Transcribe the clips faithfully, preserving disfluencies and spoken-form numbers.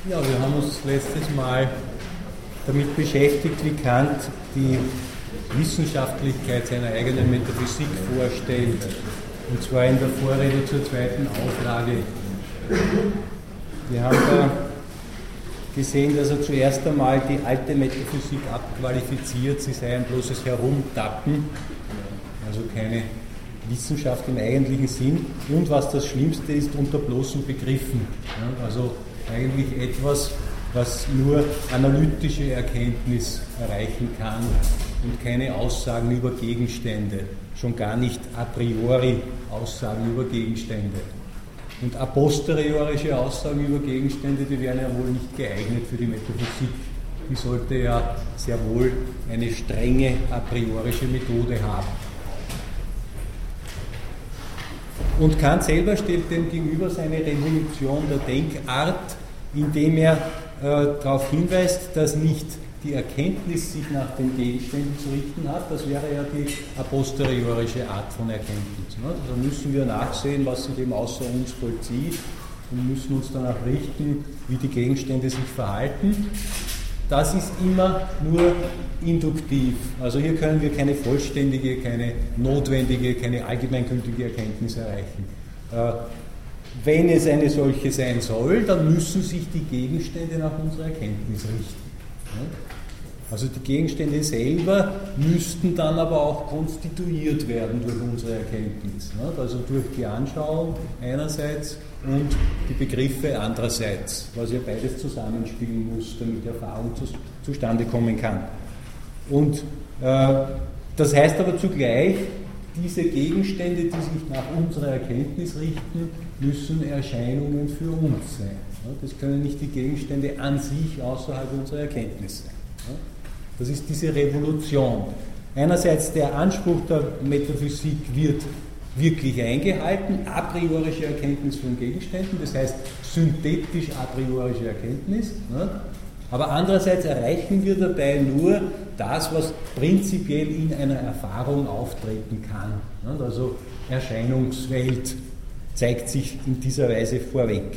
Ja, wir haben uns letztes Mal damit beschäftigt, wie Kant die Wissenschaftlichkeit seiner eigenen Metaphysik vorstellt. Und zwar in der Vorrede zur zweiten Auflage. Wir haben da gesehen, dass er zuerst einmal die alte Metaphysik abqualifiziert, sie sei ein bloßes Herumtappen, also keine Wissenschaft im eigentlichen Sinn, und was das Schlimmste ist, unter bloßen Begriffen. Also eigentlich etwas, was nur analytische Erkenntnis erreichen kann und keine Aussagen über Gegenstände, schon gar nicht a priori Aussagen über Gegenstände. Und a posteriorische Aussagen über Gegenstände, die wären ja wohl nicht geeignet für die Metaphysik. Die sollte ja sehr wohl eine strenge a priorische Methode haben. Und Kant selber stellt dem gegenüber seine Revolution der Denkart, indem er äh, darauf hinweist, dass nicht die Erkenntnis sich nach den Gegenständen zu richten hat, das wäre ja die a posteriorische Art von Erkenntnis. Ne? Da müssen wir nachsehen, was sich eben außer uns vollzieht, und müssen uns danach richten, wie die Gegenstände sich verhalten. Das ist immer nur induktiv. Also hier können wir keine vollständige, keine notwendige, keine allgemeingültige Erkenntnis erreichen. Äh, wenn es eine solche sein soll, dann müssen sich die Gegenstände nach unserer Erkenntnis richten. Also die Gegenstände selber müssten dann aber auch konstituiert werden durch unsere Erkenntnis. Also durch die Anschauung einerseits und die Begriffe andererseits, was ja beides zusammenspielen muss, damit die Erfahrung zu, zustande kommen kann. Und äh, das heißt aber zugleich, diese Gegenstände, die sich nach unserer Erkenntnis richten, müssen Erscheinungen für uns sein. Das können nicht die Gegenstände an sich außerhalb unserer Erkenntnis sein. Das ist diese Revolution. Einerseits der Anspruch der Metaphysik wird wirklich eingehalten, a priorische Erkenntnis von Gegenständen, das heißt synthetisch a priorische Erkenntnis. Aber andererseits erreichen wir dabei nur das, was prinzipiell in einer Erfahrung auftreten kann. Also Erscheinungswelt zeigt sich in dieser Weise vorweg,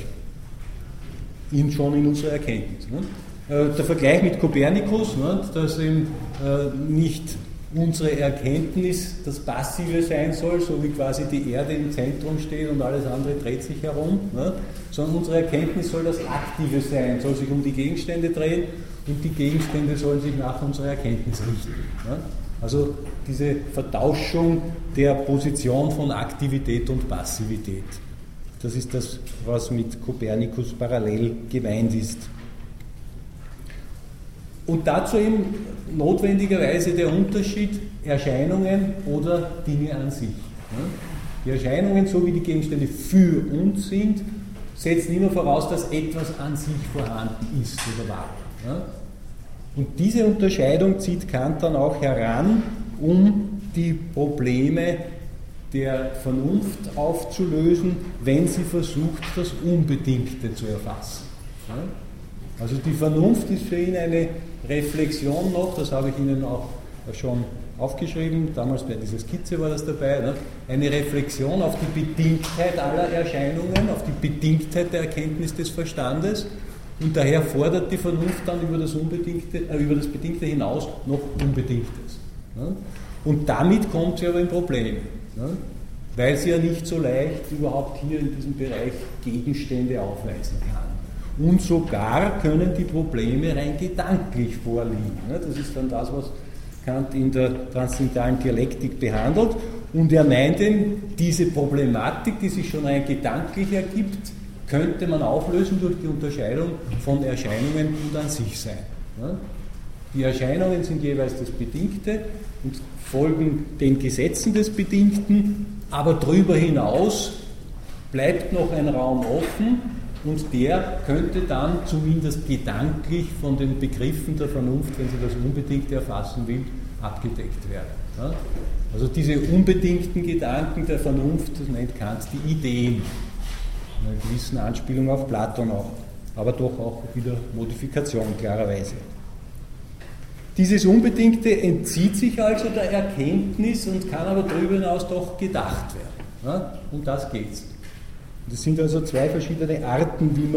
in, schon in unserer Erkenntnis. Der Vergleich mit Kopernikus, dass eben nicht unsere Erkenntnis das Passive sein soll, so wie quasi die Erde im Zentrum steht und alles andere dreht sich herum, sondern unsere Erkenntnis soll das Aktive sein, soll sich um die Gegenstände drehen und die Gegenstände sollen sich nach unserer Erkenntnis richten. Also diese Vertauschung der Position von Aktivität und Passivität. Das ist das, was mit Kopernikus parallel gemeint ist. Und dazu eben notwendigerweise der Unterschied Erscheinungen oder Dinge an sich. Die Erscheinungen, so wie die Gegenstände für uns sind, setzen immer voraus, dass etwas an sich vorhanden ist oder war. Und diese Unterscheidung zieht Kant dann auch heran, um die Probleme der Vernunft aufzulösen, wenn sie versucht, das Unbedingte zu erfassen. Also die Vernunft ist für ihn eine Reflexion noch, das habe ich Ihnen auch schon aufgeschrieben, damals bei dieser Skizze war das dabei, ne? Eine Reflexion auf die Bedingtheit aller Erscheinungen, auf die Bedingtheit der Erkenntnis des Verstandes, und daher fordert die Vernunft dann über das, Unbedingte, äh, über das Bedingte hinaus noch Unbedingtes. Ne? Und damit kommt sie aber in Probleme, ne? Weil sie ja nicht so leicht überhaupt hier in diesem Bereich Gegenstände aufweisen kann. Und sogar können die Probleme rein gedanklich vorliegen. Das ist dann das, was Kant in der transzendentalen Dialektik behandelt. Und er meint eben, diese Problematik, die sich schon rein gedanklich ergibt, könnte man auflösen durch die Unterscheidung von Erscheinungen und an sich sein. Die Erscheinungen sind jeweils das Bedingte und folgen den Gesetzen des Bedingten, aber darüber hinaus bleibt noch ein Raum offen, und der könnte dann zumindest gedanklich von den Begriffen der Vernunft, wenn sie das Unbedingte erfassen will, abgedeckt werden. Also diese unbedingten Gedanken der Vernunft, das nennt Kant die Ideen. Eine gewisse Anspielung auf Platon auch, aber doch auch wieder Modifikation klarerweise. Dieses Unbedingte entzieht sich also der Erkenntnis und kann aber darüber hinaus doch gedacht werden. Um das geht es. Das sind also zwei verschiedene Arten, wie man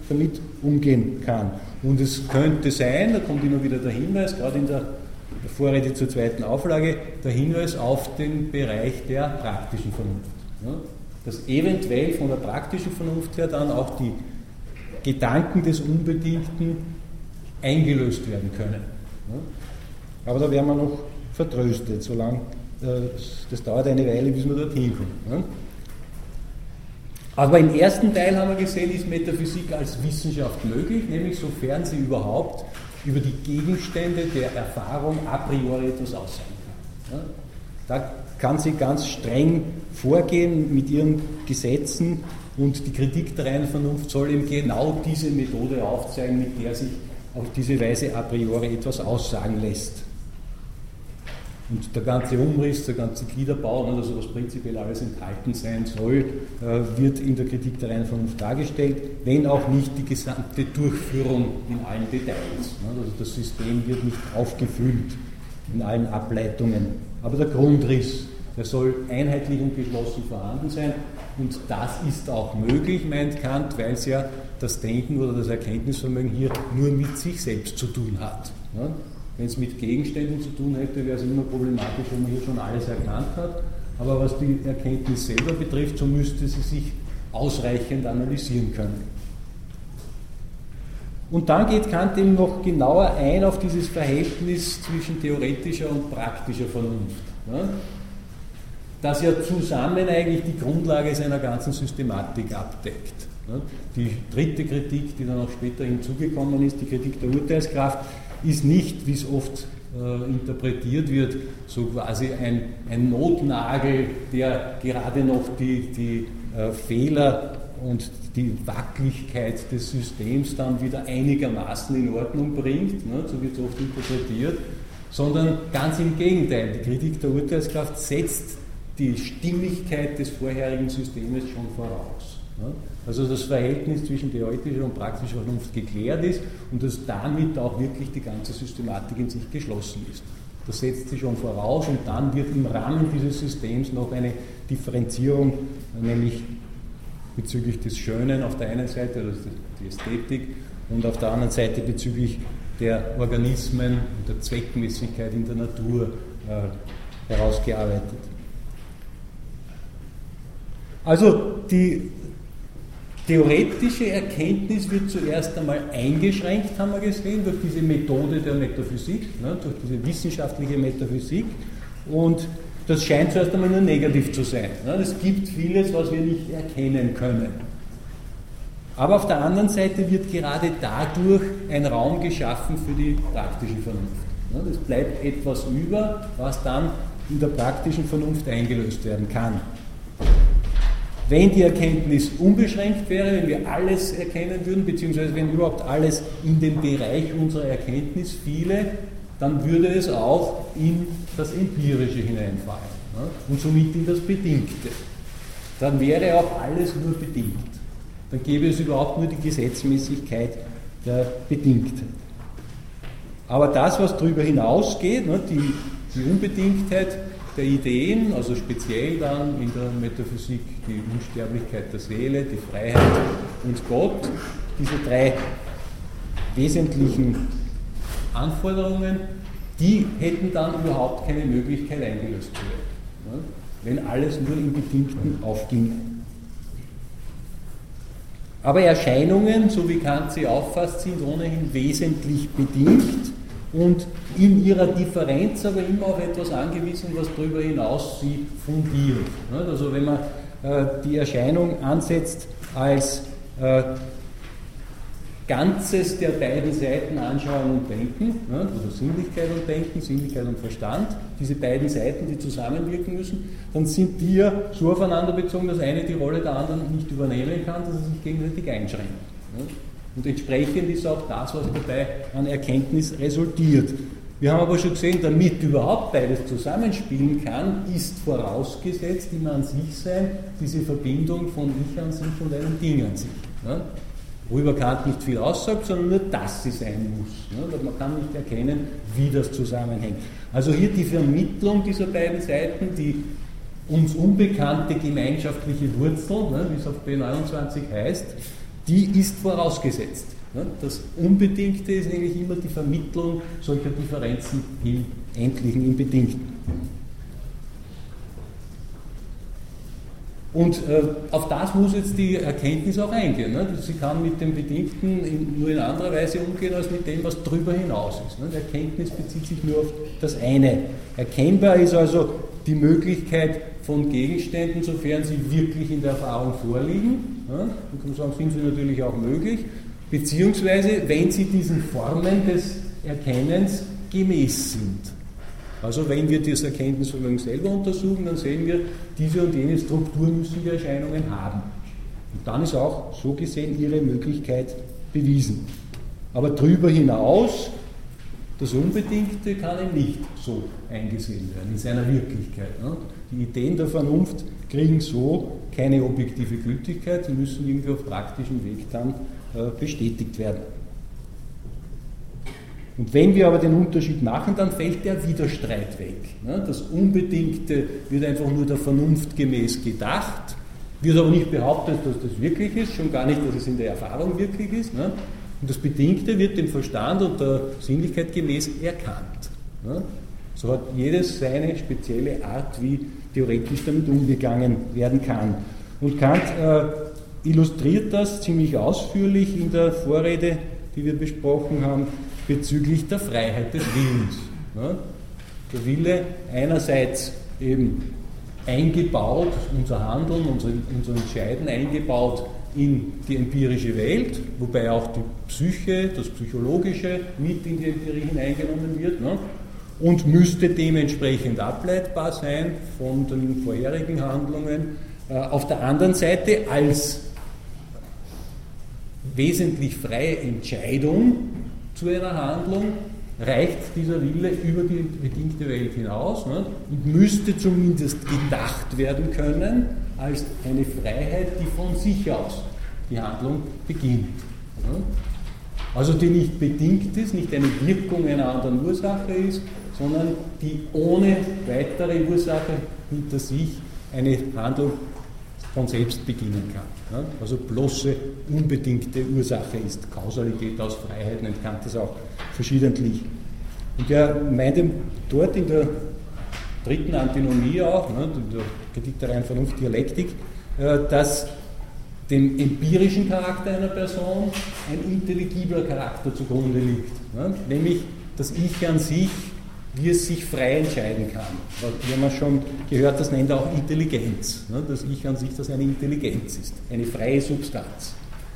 damit umgehen kann. Und es könnte sein, da kommt immer wieder der Hinweis, gerade in der Vorrede zur zweiten Auflage, der Hinweis auf den Bereich der praktischen Vernunft. Ja, dass eventuell von der praktischen Vernunft her dann auch die Gedanken des Unbedingten eingelöst werden können. Ja, aber da werden wir noch vertröstet, solange äh, das dauert eine Weile, bis wir dorthin kommen. Ja. Aber im ersten Teil haben wir gesehen, ist Metaphysik als Wissenschaft möglich, nämlich sofern sie überhaupt über die Gegenstände der Erfahrung a priori etwas aussagen kann. Ja, da kann sie ganz streng vorgehen mit ihren Gesetzen und die Kritik der reinen Vernunft soll eben genau diese Methode aufzeigen, mit der sich auf diese Weise a priori etwas aussagen lässt. Und der ganze Umriss, der ganze Gliederbau, also was prinzipiell alles enthalten sein soll, wird in der Kritik der reinen Vernunft dargestellt, wenn auch nicht die gesamte Durchführung in allen Details. Also das System wird nicht aufgefüllt in allen Ableitungen. Aber der Grundriss, der soll einheitlich und geschlossen vorhanden sein. Und das ist auch möglich, meint Kant, weil es ja das Denken oder das Erkenntnisvermögen hier nur mit sich selbst zu tun hat. Wenn es mit Gegenständen zu tun hätte, wäre es immer problematisch, wenn man hier schon alles erkannt hat. Aber was die Erkenntnis selber betrifft, so müsste sie sich ausreichend analysieren können. Und dann geht Kant eben noch genauer ein auf dieses Verhältnis zwischen theoretischer und praktischer Vernunft, ja, das ja zusammen eigentlich die Grundlage seiner ganzen Systematik abdeckt. Ja. Die dritte Kritik, die dann auch später hinzugekommen ist, die Kritik der Urteilskraft, ist nicht, wie es oft äh, interpretiert wird, so quasi ein, ein Notnagel, der gerade noch die, die äh, Fehler und die Wackeligkeit des Systems dann wieder einigermaßen in Ordnung bringt, ne, so wird es oft interpretiert, sondern ganz im Gegenteil. Die Kritik der Urteilskraft setzt die Stimmigkeit des vorherigen Systems schon voraus. Ne. Also das Verhältnis zwischen theoretischer und praktischer Vernunft geklärt ist und dass damit auch wirklich die ganze Systematik in sich geschlossen ist. Das setzt sie schon voraus und dann wird im Rahmen dieses Systems noch eine Differenzierung, nämlich bezüglich des Schönen auf der einen Seite, also die Ästhetik, und auf der anderen Seite bezüglich der Organismen und der Zweckmäßigkeit in der Natur äh, herausgearbeitet. Also die theoretische Erkenntnis wird zuerst einmal eingeschränkt, haben wir gesehen, durch diese Methode der Metaphysik, ne, durch diese wissenschaftliche Metaphysik, und das scheint zuerst einmal nur negativ zu sein. Ne. Es gibt vieles, was wir nicht erkennen können. Aber auf der anderen Seite wird gerade dadurch ein Raum geschaffen für die praktische Vernunft. Ne. Es bleibt etwas über, was dann in der praktischen Vernunft eingelöst werden kann. Wenn die Erkenntnis unbeschränkt wäre, wenn wir alles erkennen würden, beziehungsweise wenn überhaupt alles in den Bereich unserer Erkenntnis fiele, dann würde es auch in das Empirische hineinfallen, ne? Und somit in das Bedingte. Dann wäre auch alles nur bedingt. Dann gäbe es überhaupt nur die Gesetzmäßigkeit der Bedingtheit. Aber das, was darüber hinausgeht, ne, die, die Unbedingtheit der Ideen, also speziell dann in der Metaphysik die Unsterblichkeit der Seele, die Freiheit und Gott, diese drei wesentlichen Anforderungen, die hätten dann überhaupt keine Möglichkeit eingelöst zu werden, wenn alles nur im Bedingten aufginge. Aber Erscheinungen, so wie Kant sie auffasst, sind ohnehin wesentlich bedingt und in ihrer Differenz aber immer auf etwas angewiesen, was darüber hinaus sie fundiert. Also wenn man die Erscheinung ansetzt als Ganzes der beiden Seiten anschauen und denken, also Sinnlichkeit und Denken, Sinnlichkeit und Verstand, diese beiden Seiten, die zusammenwirken müssen, dann sind die ja so aufeinander bezogen, dass eine die Rolle der anderen nicht übernehmen kann, dass sie sich gegenseitig einschränken. Und entsprechend ist auch das, was dabei an Erkenntnis resultiert. Wir haben aber schon gesehen, damit überhaupt beides zusammenspielen kann, ist vorausgesetzt im An sich sein diese Verbindung von Ich an sich und einem Ding an sich. Worüber Kant nicht viel aussagt, sondern nur, dass sie sein muss. Weil man kann nicht erkennen, wie das zusammenhängt. Also hier die Vermittlung dieser beiden Seiten, die uns unbekannte gemeinschaftliche Wurzel, wie es auf B neunundzwanzig heißt, die ist vorausgesetzt. Das Unbedingte ist eigentlich immer die Vermittlung solcher Differenzen im Endlichen, im Bedingten. Und äh, auf das muss jetzt die Erkenntnis auch eingehen. Ne? Sie kann mit dem Bedingten in, nur in anderer Weise umgehen, als mit dem, was darüber hinaus ist. Ne? Die Erkenntnis bezieht sich nur auf das eine. Erkennbar ist also die Möglichkeit von Gegenständen, sofern sie wirklich in der Erfahrung vorliegen. Ne? Man kann sagen, sind sie natürlich auch möglich, beziehungsweise wenn sie diesen Formen des Erkennens gemäß sind. Also wenn wir das Erkenntnisvermögen selber untersuchen, dann sehen wir, diese und jene Struktur müssen die Erscheinungen haben. Und dann ist auch so gesehen ihre Möglichkeit bewiesen. Aber darüber hinaus, das Unbedingte kann eben nicht so eingesehen werden, in seiner Wirklichkeit. Die Ideen der Vernunft kriegen so keine objektive Gültigkeit, sie müssen irgendwie auf praktischem Weg dann bestätigt werden. Und wenn wir aber den Unterschied machen, dann fällt der Widerstreit weg. Das Unbedingte wird einfach nur der Vernunft gemäß gedacht, wird aber nicht behauptet, dass das wirklich ist, schon gar nicht, dass es in der Erfahrung wirklich ist. Und das Bedingte wird dem Verstand und der Sinnlichkeit gemäß erkannt. So hat jedes seine spezielle Art, wie theoretisch damit umgegangen werden kann. Und Kant äh, illustriert das ziemlich ausführlich in der Vorrede, die wir besprochen haben, bezüglich der Freiheit des Willens. Ja, der Wille einerseits eben eingebaut, unser Handeln, unser, unser Entscheiden eingebaut in die empirische Welt, wobei auch die Psyche, das Psychologische mit in die Empirie hineingenommen wird, ne, und müsste dementsprechend ableitbar sein von den vorherigen Handlungen. Äh, auf der anderen Seite als wesentlich freie Entscheidung zu einer Handlung reicht dieser Wille über die bedingte Welt hinaus, ne, und müsste zumindest gedacht werden können als eine Freiheit, die von sich aus die Handlung beginnt. Ne. Also die nicht bedingt ist, nicht eine Wirkung einer anderen Ursache ist, sondern die ohne weitere Ursache hinter sich eine Handlung von selbst beginnen kann. Also bloße, unbedingte Ursache ist. Kausalität aus Freiheit nennt Kant das auch verschiedentlich. Und er meint dort in der dritten Antinomie auch, in der Kritik der reinen Vernunft, Dialektik, dass dem empirischen Charakter einer Person ein intelligibler Charakter zugrunde liegt. Nämlich das Ich an sich, wie es sich frei entscheiden kann. Wir haben schon gehört, das nennt er auch Intelligenz. Das Ich an sich, das eine Intelligenz ist, eine freie Substanz.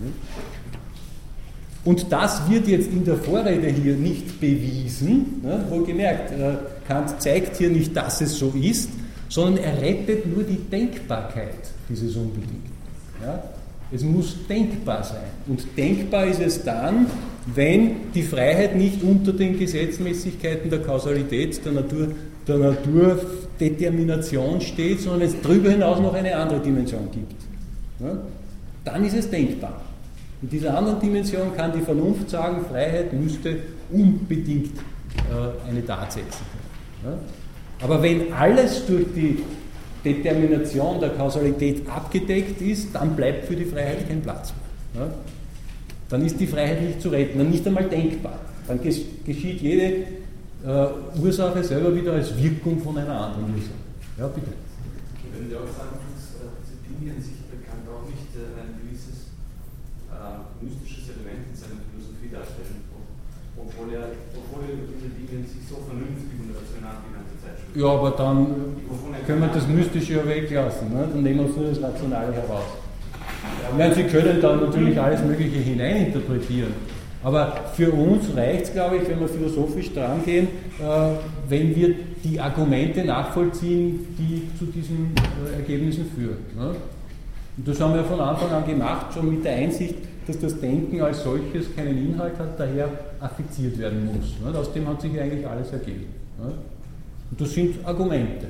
Und das wird jetzt in der Vorrede hier nicht bewiesen, wohlgemerkt, Kant zeigt hier nicht, dass es so ist, sondern er rettet nur die Denkbarkeit dieses Unbedingten. Ja? Es muss denkbar sein. Und denkbar ist es dann, wenn die Freiheit nicht unter den Gesetzmäßigkeiten der Kausalität, der Natur, der Naturdetermination steht, sondern es darüber hinaus noch eine andere Dimension gibt. Ja? Dann ist es denkbar. In dieser anderen Dimension kann die Vernunft sagen, Freiheit müsste unbedingt äh, eine Tat setzen können. Ja? Aber wenn alles durch die Determination der Kausalität abgedeckt ist, dann bleibt für die Freiheit kein Platz mehr. Ja? Dann ist die Freiheit nicht zu retten, dann nicht einmal denkbar. Dann geschieht jede äh, Ursache selber wieder als Wirkung von einer anderen Ursache. Ja, bitte. Wenn wir auch sagen, dass äh, diese Dinge an sich bekannt auch nicht äh, ein gewisses äh, mystisches Element in seiner Philosophie darstellen, obwohl er, obwohl er über diese Dinge sich so vernünftig und rational die ganze Zeit spricht. Ja, aber dann können wir das Mystische ja weglassen, ne? Dann nehmen wir nur das Rationale heraus. Ich meine, Sie können da natürlich alles Mögliche hineininterpretieren, aber für uns reicht es, glaube ich, wenn wir philosophisch dran gehen, äh, wenn wir die Argumente nachvollziehen, die zu diesen äh, Ergebnissen führen. Ne? Und das haben wir von Anfang an gemacht, schon mit der Einsicht, dass das Denken als solches keinen Inhalt hat, daher affiziert werden muss. Ne? Aus dem hat sich eigentlich alles ergeben. Ne? Und das sind Argumente.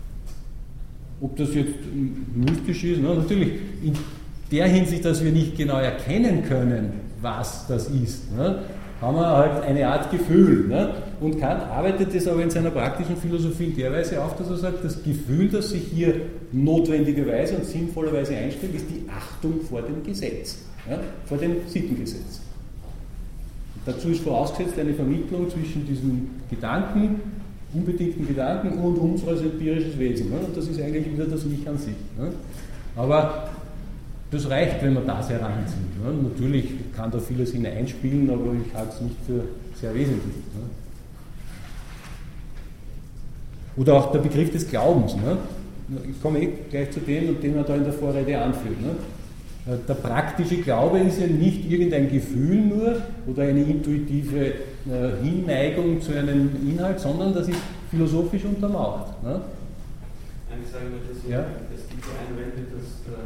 Ob das jetzt mystisch ist, ne? Natürlich in der Hinsicht, dass wir nicht genau erkennen können, was das ist, ne? Haben wir halt eine Art Gefühl. Ne? Und Kant arbeitet das aber in seiner praktischen Philosophie in der Weise auf, dass er sagt, das Gefühl, das sich hier notwendigerweise und sinnvollerweise einstellt, ist die Achtung vor dem Gesetz. ja, vor dem Sittengesetz. Dazu ist vorausgesetzt eine Vermittlung zwischen diesen Gedanken, unbedingten Gedanken und unseres empirisches Wesen. Ne? Und das ist eigentlich wieder das Ich an sich. Ne? Aber das reicht, wenn man das heranzieht. Ne? Natürlich kann da vieles hineinspielen, aber ich halte es nicht für sehr wesentlich. Ne? Oder auch der Begriff des Glaubens. Ne? Ich komme eh gleich zu dem, und den er da in der Vorrede anführt. Ne? Der praktische Glaube ist ja nicht irgendein Gefühl nur oder eine intuitive äh, Hinneigung zu einem Inhalt, sondern das ist philosophisch untermauert. Ne? Eigentlich sagen wir, dass ja? es gibt ja Einwände, dass äh,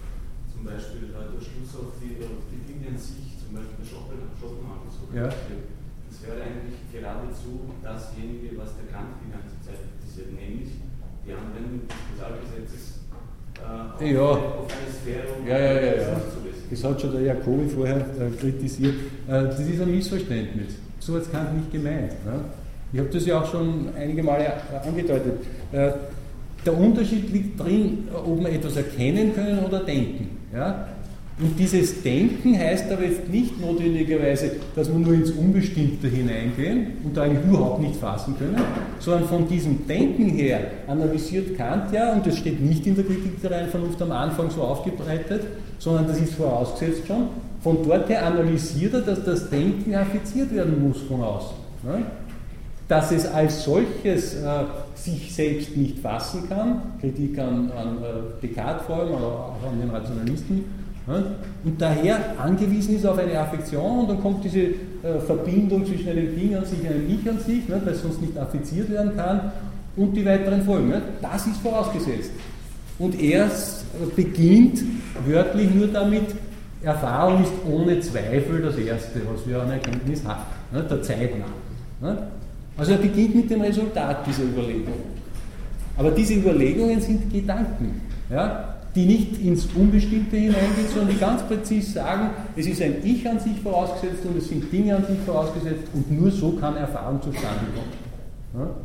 zum Beispiel äh, der Schluss auf die, auf die Dinge an sich, zum Beispiel der Schopenhauer so ja. das wäre eigentlich geradezu dasjenige, was der Kant die ganze Zeit kritisiert, nämlich die Anwendung des Kausalgesetzes Auf, ja. auf eine Sphäre, um ja, ja, ja, ja. zu wissen. Das hat schon der Jacobi vorher äh, kritisiert. Äh, das ist ein Missverständnis. So hat es Kant nicht gemeint. Ne? Ich habe das ja auch schon einige Male äh, angedeutet. Äh, der Unterschied liegt drin, ob wir etwas erkennen können oder denken. Ja? Und dieses Denken heißt aber jetzt nicht notwendigerweise, dass wir nur ins Unbestimmte hineingehen und da eigentlich überhaupt nicht fassen können, sondern von diesem Denken her analysiert Kant ja, und das steht nicht in der Kritik der reinen Vernunft am Anfang so aufgebreitet, sondern das ist vorausgesetzt schon, von dort her analysiert er, dass das Denken affiziert werden muss von außen. Ne? Dass es als solches äh, sich selbst nicht fassen kann, Kritik an, an äh, Descartes vor allem, aber auch an den Rationalisten, und daher angewiesen ist auf eine Affektion, und dann kommt diese äh, Verbindung zwischen einem Ding an sich und einem Ich an sich, ne, weil sonst nicht affiziert werden kann, und die weiteren Folgen. Ne, das ist vorausgesetzt. Und er beginnt wörtlich nur damit, Erfahrung ist ohne Zweifel das Erste, was wir an Erkenntnis haben, ne, der Zeit nach. Ne. Also er beginnt mit dem Resultat dieser Überlegungen. Aber diese Überlegungen sind Gedanken. Ja, die nicht ins Unbestimmte hineingehen, sondern die ganz präzise sagen, es ist ein Ich an sich vorausgesetzt und es sind Dinge an sich vorausgesetzt und nur so kann Erfahrung zustande kommen. Ja?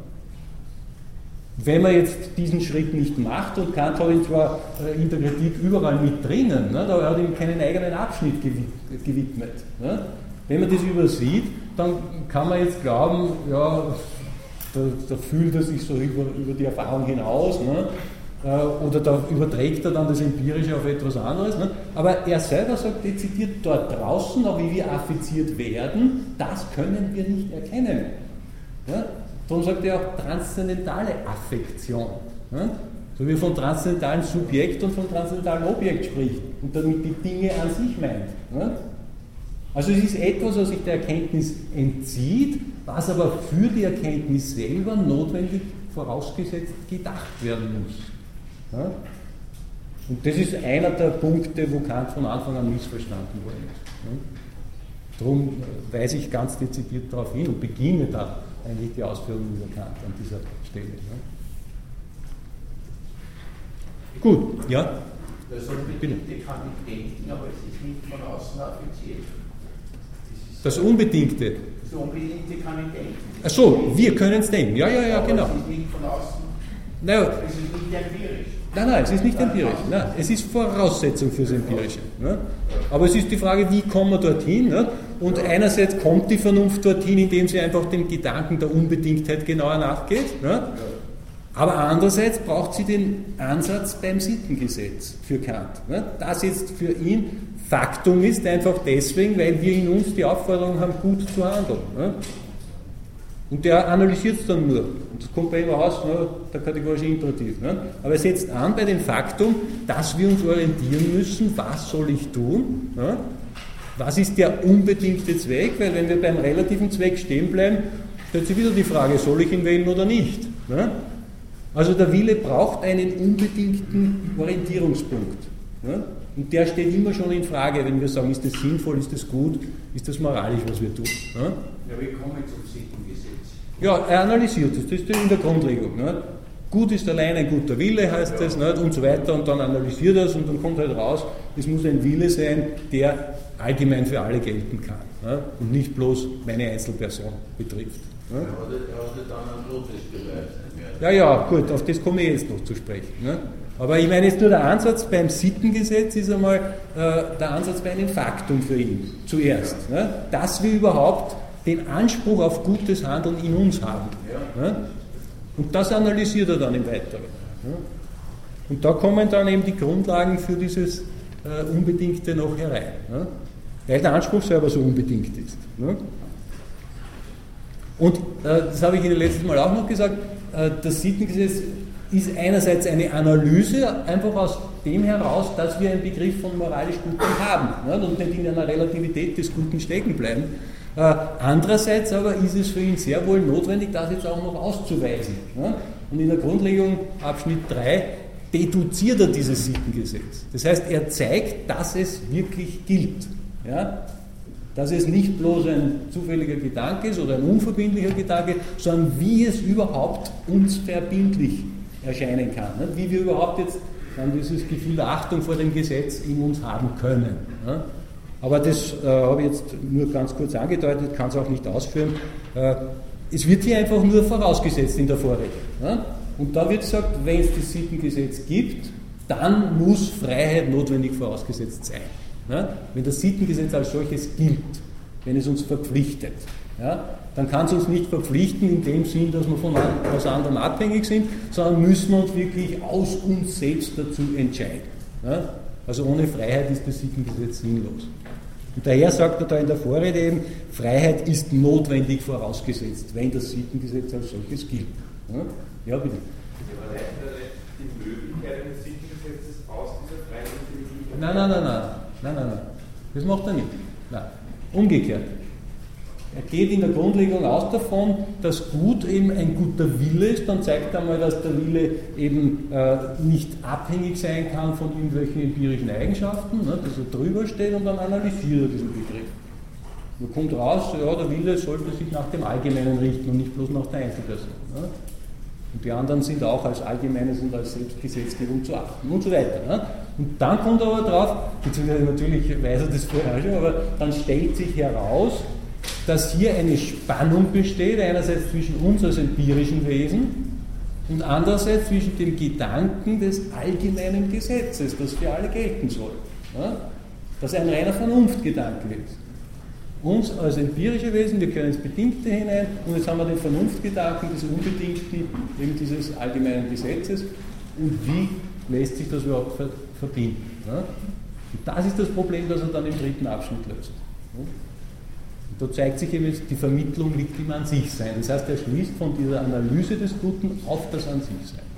Wenn man jetzt diesen Schritt nicht macht, und Kant hat ihn zwar in der Kritik überall mit drinnen, ne, da hat ihm keinen eigenen Abschnitt gewidmet. Ne? Wenn man das übersieht, dann kann man jetzt glauben, ja, da, da fühlt er sich so über, über die Erfahrung hinaus, ne? Oder da überträgt er dann das Empirische auf etwas anderes. Ne? Aber er selber sagt dezidiert, dort draußen, auch wie wir affiziert werden, das können wir nicht erkennen. Ja? Darum sagt er auch transzendentale Affektion. Ja? So wie er von transzendentalen Subjekt und von transzendentalen Objekt spricht und damit die Dinge an sich meint. Ja? Also es ist etwas, was sich der Erkenntnis entzieht, was aber für die Erkenntnis selber notwendig vorausgesetzt gedacht werden muss. Ja? Und das ist einer der Punkte, wo Kant von Anfang an missverstanden worden ist. Ja? Darum weise ich ganz dezidiert darauf hin und beginne dann eigentlich die Ausführungen über Kant an dieser Stelle. Ja? Gut, ja? Das Unbedingte kann ich denken, aber es ist nicht von außen affiziert. Das Unbedingte? Das Unbedingte kann ich denken. Ach so, wir können es denken. Ja, ja, ja, aber genau. Es ist nicht von außen. Naja, es ist nicht empirisch. Nein, nein, es ist nicht empirisch. Nein, es ist Voraussetzung fürs Empirische. Ne? Aber es ist die Frage, wie kommen wir dorthin? Ne? Und einerseits kommt die Vernunft dorthin, indem sie einfach dem Gedanken der Unbedingtheit genauer nachgeht. Ne? Aber andererseits braucht sie den Ansatz beim Sittengesetz für Kant. Ne? Das jetzt für ihn Faktum ist, einfach deswegen, weil wir in uns die Aufforderung haben, gut zu handeln. Ne? Und der analysiert es dann nur. Und das kommt bei ihm raus, ne, der kategorische Imperativ. Ne? Aber er setzt an bei dem Faktum, dass wir uns orientieren müssen, was soll ich tun? Ne? Was ist der unbedingte Zweck? Weil wenn wir beim relativen Zweck stehen bleiben, stellt sich wieder die Frage, soll ich ihn wählen oder nicht? Ne? Also der Wille braucht einen unbedingten Orientierungspunkt. Ne? Und der steht immer schon in Frage, wenn wir sagen, ist das sinnvoll, ist das gut, ist das moralisch, was wir tun. Ne? Ja, wir kommen zum Sittengesetz. Ja, er analysiert es, das ist in der Grundregung. Ne? Gut ist allein ein guter Wille, heißt es, ne? Und so weiter, und dann analysiert er es und dann kommt halt raus, es muss ein Wille sein, der allgemein für alle gelten kann, ne? Und nicht bloß meine Einzelperson betrifft. Ne? Er hatte dann ein Notesbeweis. Ja, ja, gut, auf das komme ich jetzt noch zu sprechen. Ne? Aber ich meine jetzt nur der Ansatz beim Sittengesetz ist einmal äh, der Ansatz bei einem Faktum für ihn, zuerst. Ne? Dass wir überhaupt den Anspruch auf gutes Handeln in uns haben. Ne? Und das analysiert er dann im Weiteren. Ne? Und da kommen dann eben die Grundlagen für dieses äh, Unbedingte noch herein. Ne? Weil der Anspruch selber so unbedingt ist. Ne? Und äh, das habe ich Ihnen letztes Mal auch noch gesagt, äh, das Sittengesetz ist einerseits eine Analyse, einfach aus dem heraus, dass wir einen Begriff von moralisch Gutem haben, ne, und nicht in einer Relativität des Guten stecken bleiben. Äh, andererseits aber ist es für ihn sehr wohl notwendig, das jetzt auch noch auszuweisen. Ne? Und in der Grundlegung, Abschnitt drei, deduziert er dieses Sittengesetz. Das heißt, er zeigt, dass es wirklich gilt. Ja? Dass es nicht bloß ein zufälliger Gedanke ist oder ein unverbindlicher Gedanke, sondern wie es überhaupt uns verbindlich erscheinen kann. Ne? Wie wir überhaupt jetzt dann dieses Gefühl der Achtung vor dem Gesetz in uns haben können. Ne? Aber das äh, habe ich jetzt nur ganz kurz angedeutet, kann es auch nicht ausführen. Äh, es wird hier einfach nur vorausgesetzt in der Vorrede. Ne? Und da wird gesagt, wenn es das Sittengesetz gibt, dann muss Freiheit notwendig vorausgesetzt sein. Ne? Wenn das Sittengesetz als solches gilt, wenn es uns verpflichtet, ja, dann kann es uns nicht verpflichten in dem Sinn, dass wir von etwas anderem abhängig sind, sondern müssen wir uns wirklich aus uns selbst dazu entscheiden. Ja? Also ohne Freiheit ist das Sittengesetz sinnlos. Und daher sagt er da in der Vorrede eben, Freiheit ist notwendig vorausgesetzt, wenn das Sittengesetz als solches gilt. Ja, ja bitte. Aber leitet die Möglichkeit eines Sittengesetzes aus dieser Freiheit? Nein, nein, nein, nein, nein, nein, nein. Das macht er nicht. Nein. Umgekehrt. Er geht in der Grundlegung aus davon, dass Gut eben ein guter Wille ist, dann zeigt er mal, dass der Wille eben äh, nicht abhängig sein kann von irgendwelchen empirischen Eigenschaften, ne, dass er drüber steht und dann analysiert er diesen Begriff. Man kommt raus, ja, der Wille sollte sich nach dem Allgemeinen richten und nicht bloß nach der Einzelperson. Ne? Und die anderen sind auch als Allgemeines und als Selbstgesetzgebung zu achten und so weiter. Ne? Und dann kommt er aber drauf, beziehungsweise natürlich weiß er das vorher schon, aber dann stellt sich heraus, dass hier eine Spannung besteht, einerseits zwischen uns als empirischen Wesen und andererseits zwischen dem Gedanken des allgemeinen Gesetzes, das für alle gelten soll. Ja? Das ein reiner Vernunftgedanke ist. Uns als empirische Wesen, wir können ins Bedingte hinein und jetzt haben wir den Vernunftgedanken des Unbedingten, eben dieses allgemeinen Gesetzes, und wie lässt sich das überhaupt ver- verbinden. Ja? Und das ist das Problem, das er dann im dritten Abschnitt löst. Ja? Da zeigt sich eben, die Vermittlung liegt im An sich sein. Das heißt, er schließt von dieser Analyse des Guten auf das An sich sein.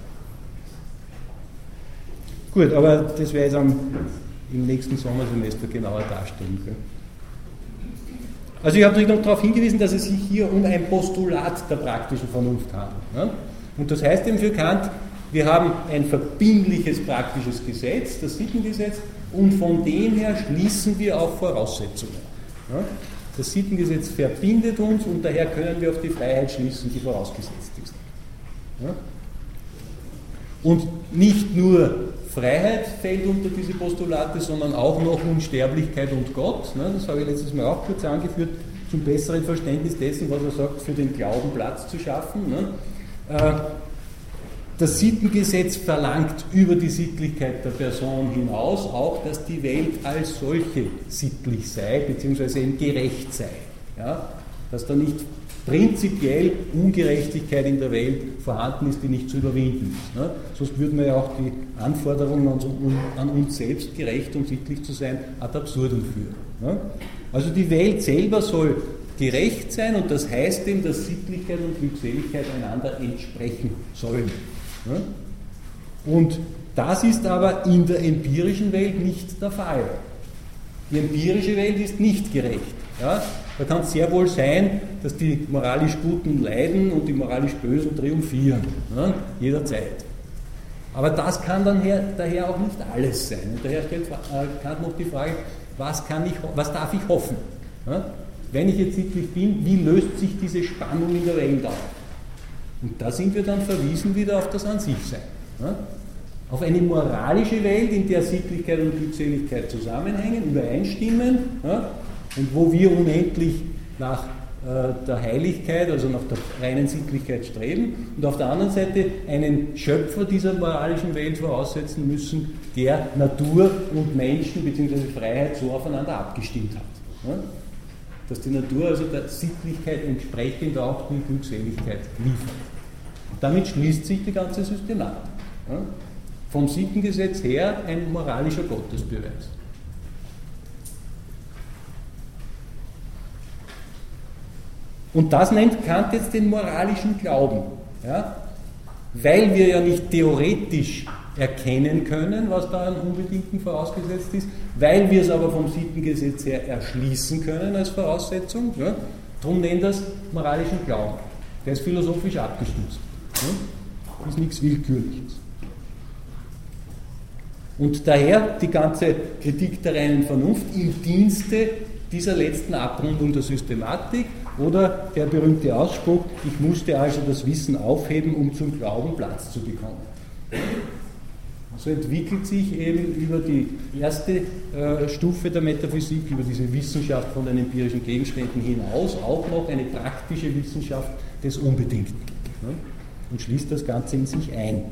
Gut, aber das werde ich dann im nächsten Sommersemester genauer darstellen können. Also ich habe noch darauf hingewiesen, dass es sich hier um ein Postulat der praktischen Vernunft handelt. Und das heißt eben für Kant, wir haben ein verbindliches praktisches Gesetz, das Sittengesetz, und von dem her schließen wir auf Voraussetzungen. Das Sittengesetz verbindet uns und daher können wir auf die Freiheit schließen, die vorausgesetzt ist. Ja? Und nicht nur Freiheit fällt unter diese Postulate, sondern auch noch Unsterblichkeit und Gott. Ne? Das habe ich letztes Mal auch kurz angeführt, zum besseren Verständnis dessen, was er sagt, für den Glauben Platz zu schaffen. Ne? Äh, Das Sittengesetz verlangt über die Sittlichkeit der Person hinaus auch, dass die Welt als solche sittlich sei, beziehungsweise eben gerecht sei. Ja? Dass da nicht prinzipiell Ungerechtigkeit in der Welt vorhanden ist, die nicht zu überwinden ist. Ne? Sonst würden wir ja auch die Anforderungen an, an uns selbst, gerecht und sittlich zu sein, ad absurdum führen. Ne? Also die Welt selber soll gerecht sein und das heißt eben, dass Sittlichkeit und Glückseligkeit einander entsprechen sollen. Und das ist aber in der empirischen Welt nicht der Fall. Die empirische Welt ist nicht gerecht. Ja? Da kann es sehr wohl sein, dass die moralisch Guten leiden und die moralisch Bösen triumphieren. Ja? Jederzeit. Aber das kann dann her, daher auch nicht alles sein. Und daher stellt Kant noch die Frage, was, kann ich, was darf ich hoffen? Ja? Wenn ich jetzt sittlich bin, wie löst sich diese Spannung in der Welt auf? Und da sind wir dann verwiesen wieder auf das An-sich-Sein. Ja? Auf eine moralische Welt, in der Sittlichkeit und Glückseligkeit zusammenhängen, übereinstimmen, ja? Und wo wir unendlich nach der Heiligkeit, also nach der reinen Sittlichkeit streben und auf der anderen Seite einen Schöpfer dieser moralischen Welt voraussetzen müssen, der Natur und Menschen bzw. Freiheit so aufeinander abgestimmt hat. Dass die Natur also der Sittlichkeit entsprechend auch die Glückseligkeit liefert. Damit schließt sich die ganze Systematik. Vom Sittengesetz her ein moralischer Gottesbeweis. Und das nennt Kant jetzt den moralischen Glauben. Ja? Weil wir ja nicht theoretisch erkennen können, was da an Unbedingten vorausgesetzt ist, weil wir es aber vom Sittengesetz her erschließen können als Voraussetzung. Ja? Darum nennt das moralischen Glauben. Der ist philosophisch abgestützt. Ja? Ist nichts Willkürliches. Und daher die ganze Kritik der reinen Vernunft im Dienste dieser letzten Abrundung der Systematik oder der berühmte Ausspruch, ich musste also das Wissen aufheben, um zum Glauben Platz zu bekommen. So entwickelt sich eben über die erste äh, Stufe der Metaphysik, über diese Wissenschaft von den empirischen Gegenständen hinaus, auch noch eine praktische Wissenschaft des Unbedingten. Ne? Und schließt das Ganze in sich ein.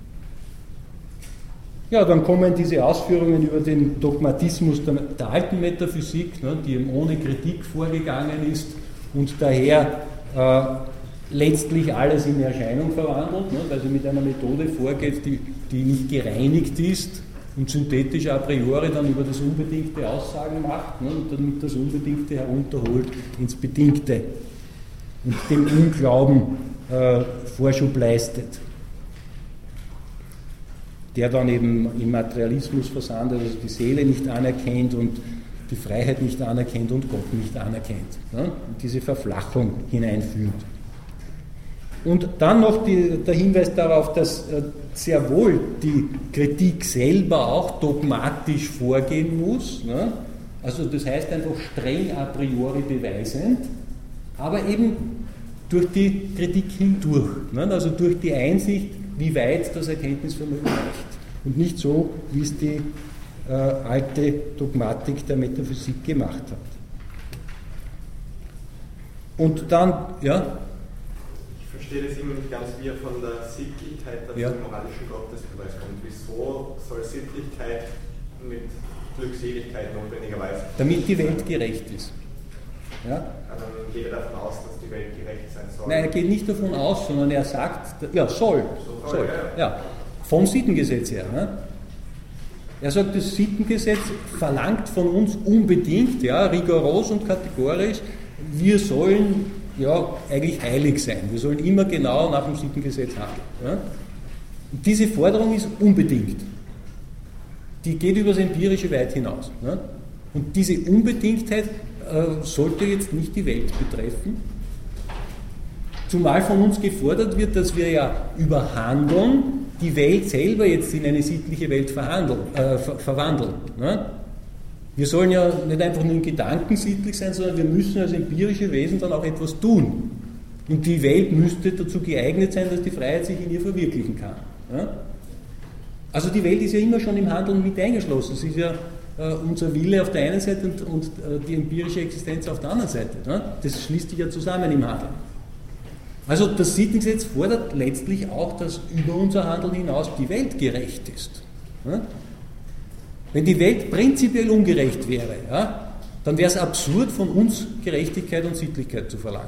Ja, dann kommen diese Ausführungen über den Dogmatismus der, der alten Metaphysik, ne, die eben ohne Kritik vorgegangen ist und daher äh, letztlich alles in Erscheinung verwandelt, ne, weil sie mit einer Methode vorgeht, die, die nicht gereinigt ist und synthetisch a priori dann über das Unbedingte Aussagen macht, ne, und damit das Unbedingte herunterholt ins Bedingte und dem Unglauben äh, Vorschub leistet, der dann eben im Materialismus versandet, also die Seele nicht anerkennt und die Freiheit nicht anerkennt und Gott nicht anerkennt. Ne? Und diese Verflachung hineinführt. Und dann noch die, der Hinweis darauf, dass äh, sehr wohl die Kritik selber auch dogmatisch vorgehen muss. Ne? Also das heißt einfach streng a priori beweisend, aber eben durch die Kritik hindurch. Ne? Also durch die Einsicht, wie weit das Erkenntnisvermögen reicht. Und nicht so, wie es die äh, alte Dogmatik der Metaphysik gemacht hat. Und dann, ja? Ich verstehe das immer nicht ganz, wie er von der Sittlichkeit auf ja. den moralischen Gottesbeweis kommt. Wieso soll Sittlichkeit mit Glückseligkeit notwendigerweise? Damit die Welt gerecht ist. Ja? Also geht er davon aus, dass die Welt gerecht sein soll? Nein, er geht nicht davon aus, sondern er sagt, ja, soll. So soll, soll ja. ja. Vom Sittengesetz her. Ne? Er sagt, das Sittengesetz verlangt von uns unbedingt, ja, rigoros und kategorisch, wir sollen ja eigentlich heilig sein. Wir sollen immer genau nach dem Sittengesetz handeln. Ja? Und diese Forderung ist unbedingt. Die geht über das Empirische weit hinaus. Ja? Und diese Unbedingtheit äh, sollte jetzt nicht die Welt betreffen. Zumal von uns gefordert wird, dass wir ja über Handeln die Welt selber jetzt in eine sittliche Welt verhandeln, äh, ver verwandeln. Ne? Wir sollen ja nicht einfach nur in Gedanken sittlich sein, sondern wir müssen als empirische Wesen dann auch etwas tun. Und die Welt müsste dazu geeignet sein, dass die Freiheit sich in ihr verwirklichen kann. Ne? Also die Welt ist ja immer schon im Handeln mit eingeschlossen. Es ist ja äh, unser Wille auf der einen Seite und, und äh, die empirische Existenz auf der anderen Seite. Ne? Das schließt sich ja zusammen im Handeln. Also das Sittengesetz fordert letztlich auch, dass über unser Handeln hinaus die Welt gerecht ist. Ja? Wenn die Welt prinzipiell ungerecht wäre, ja, dann wäre es absurd, von uns Gerechtigkeit und Sittlichkeit zu verlangen.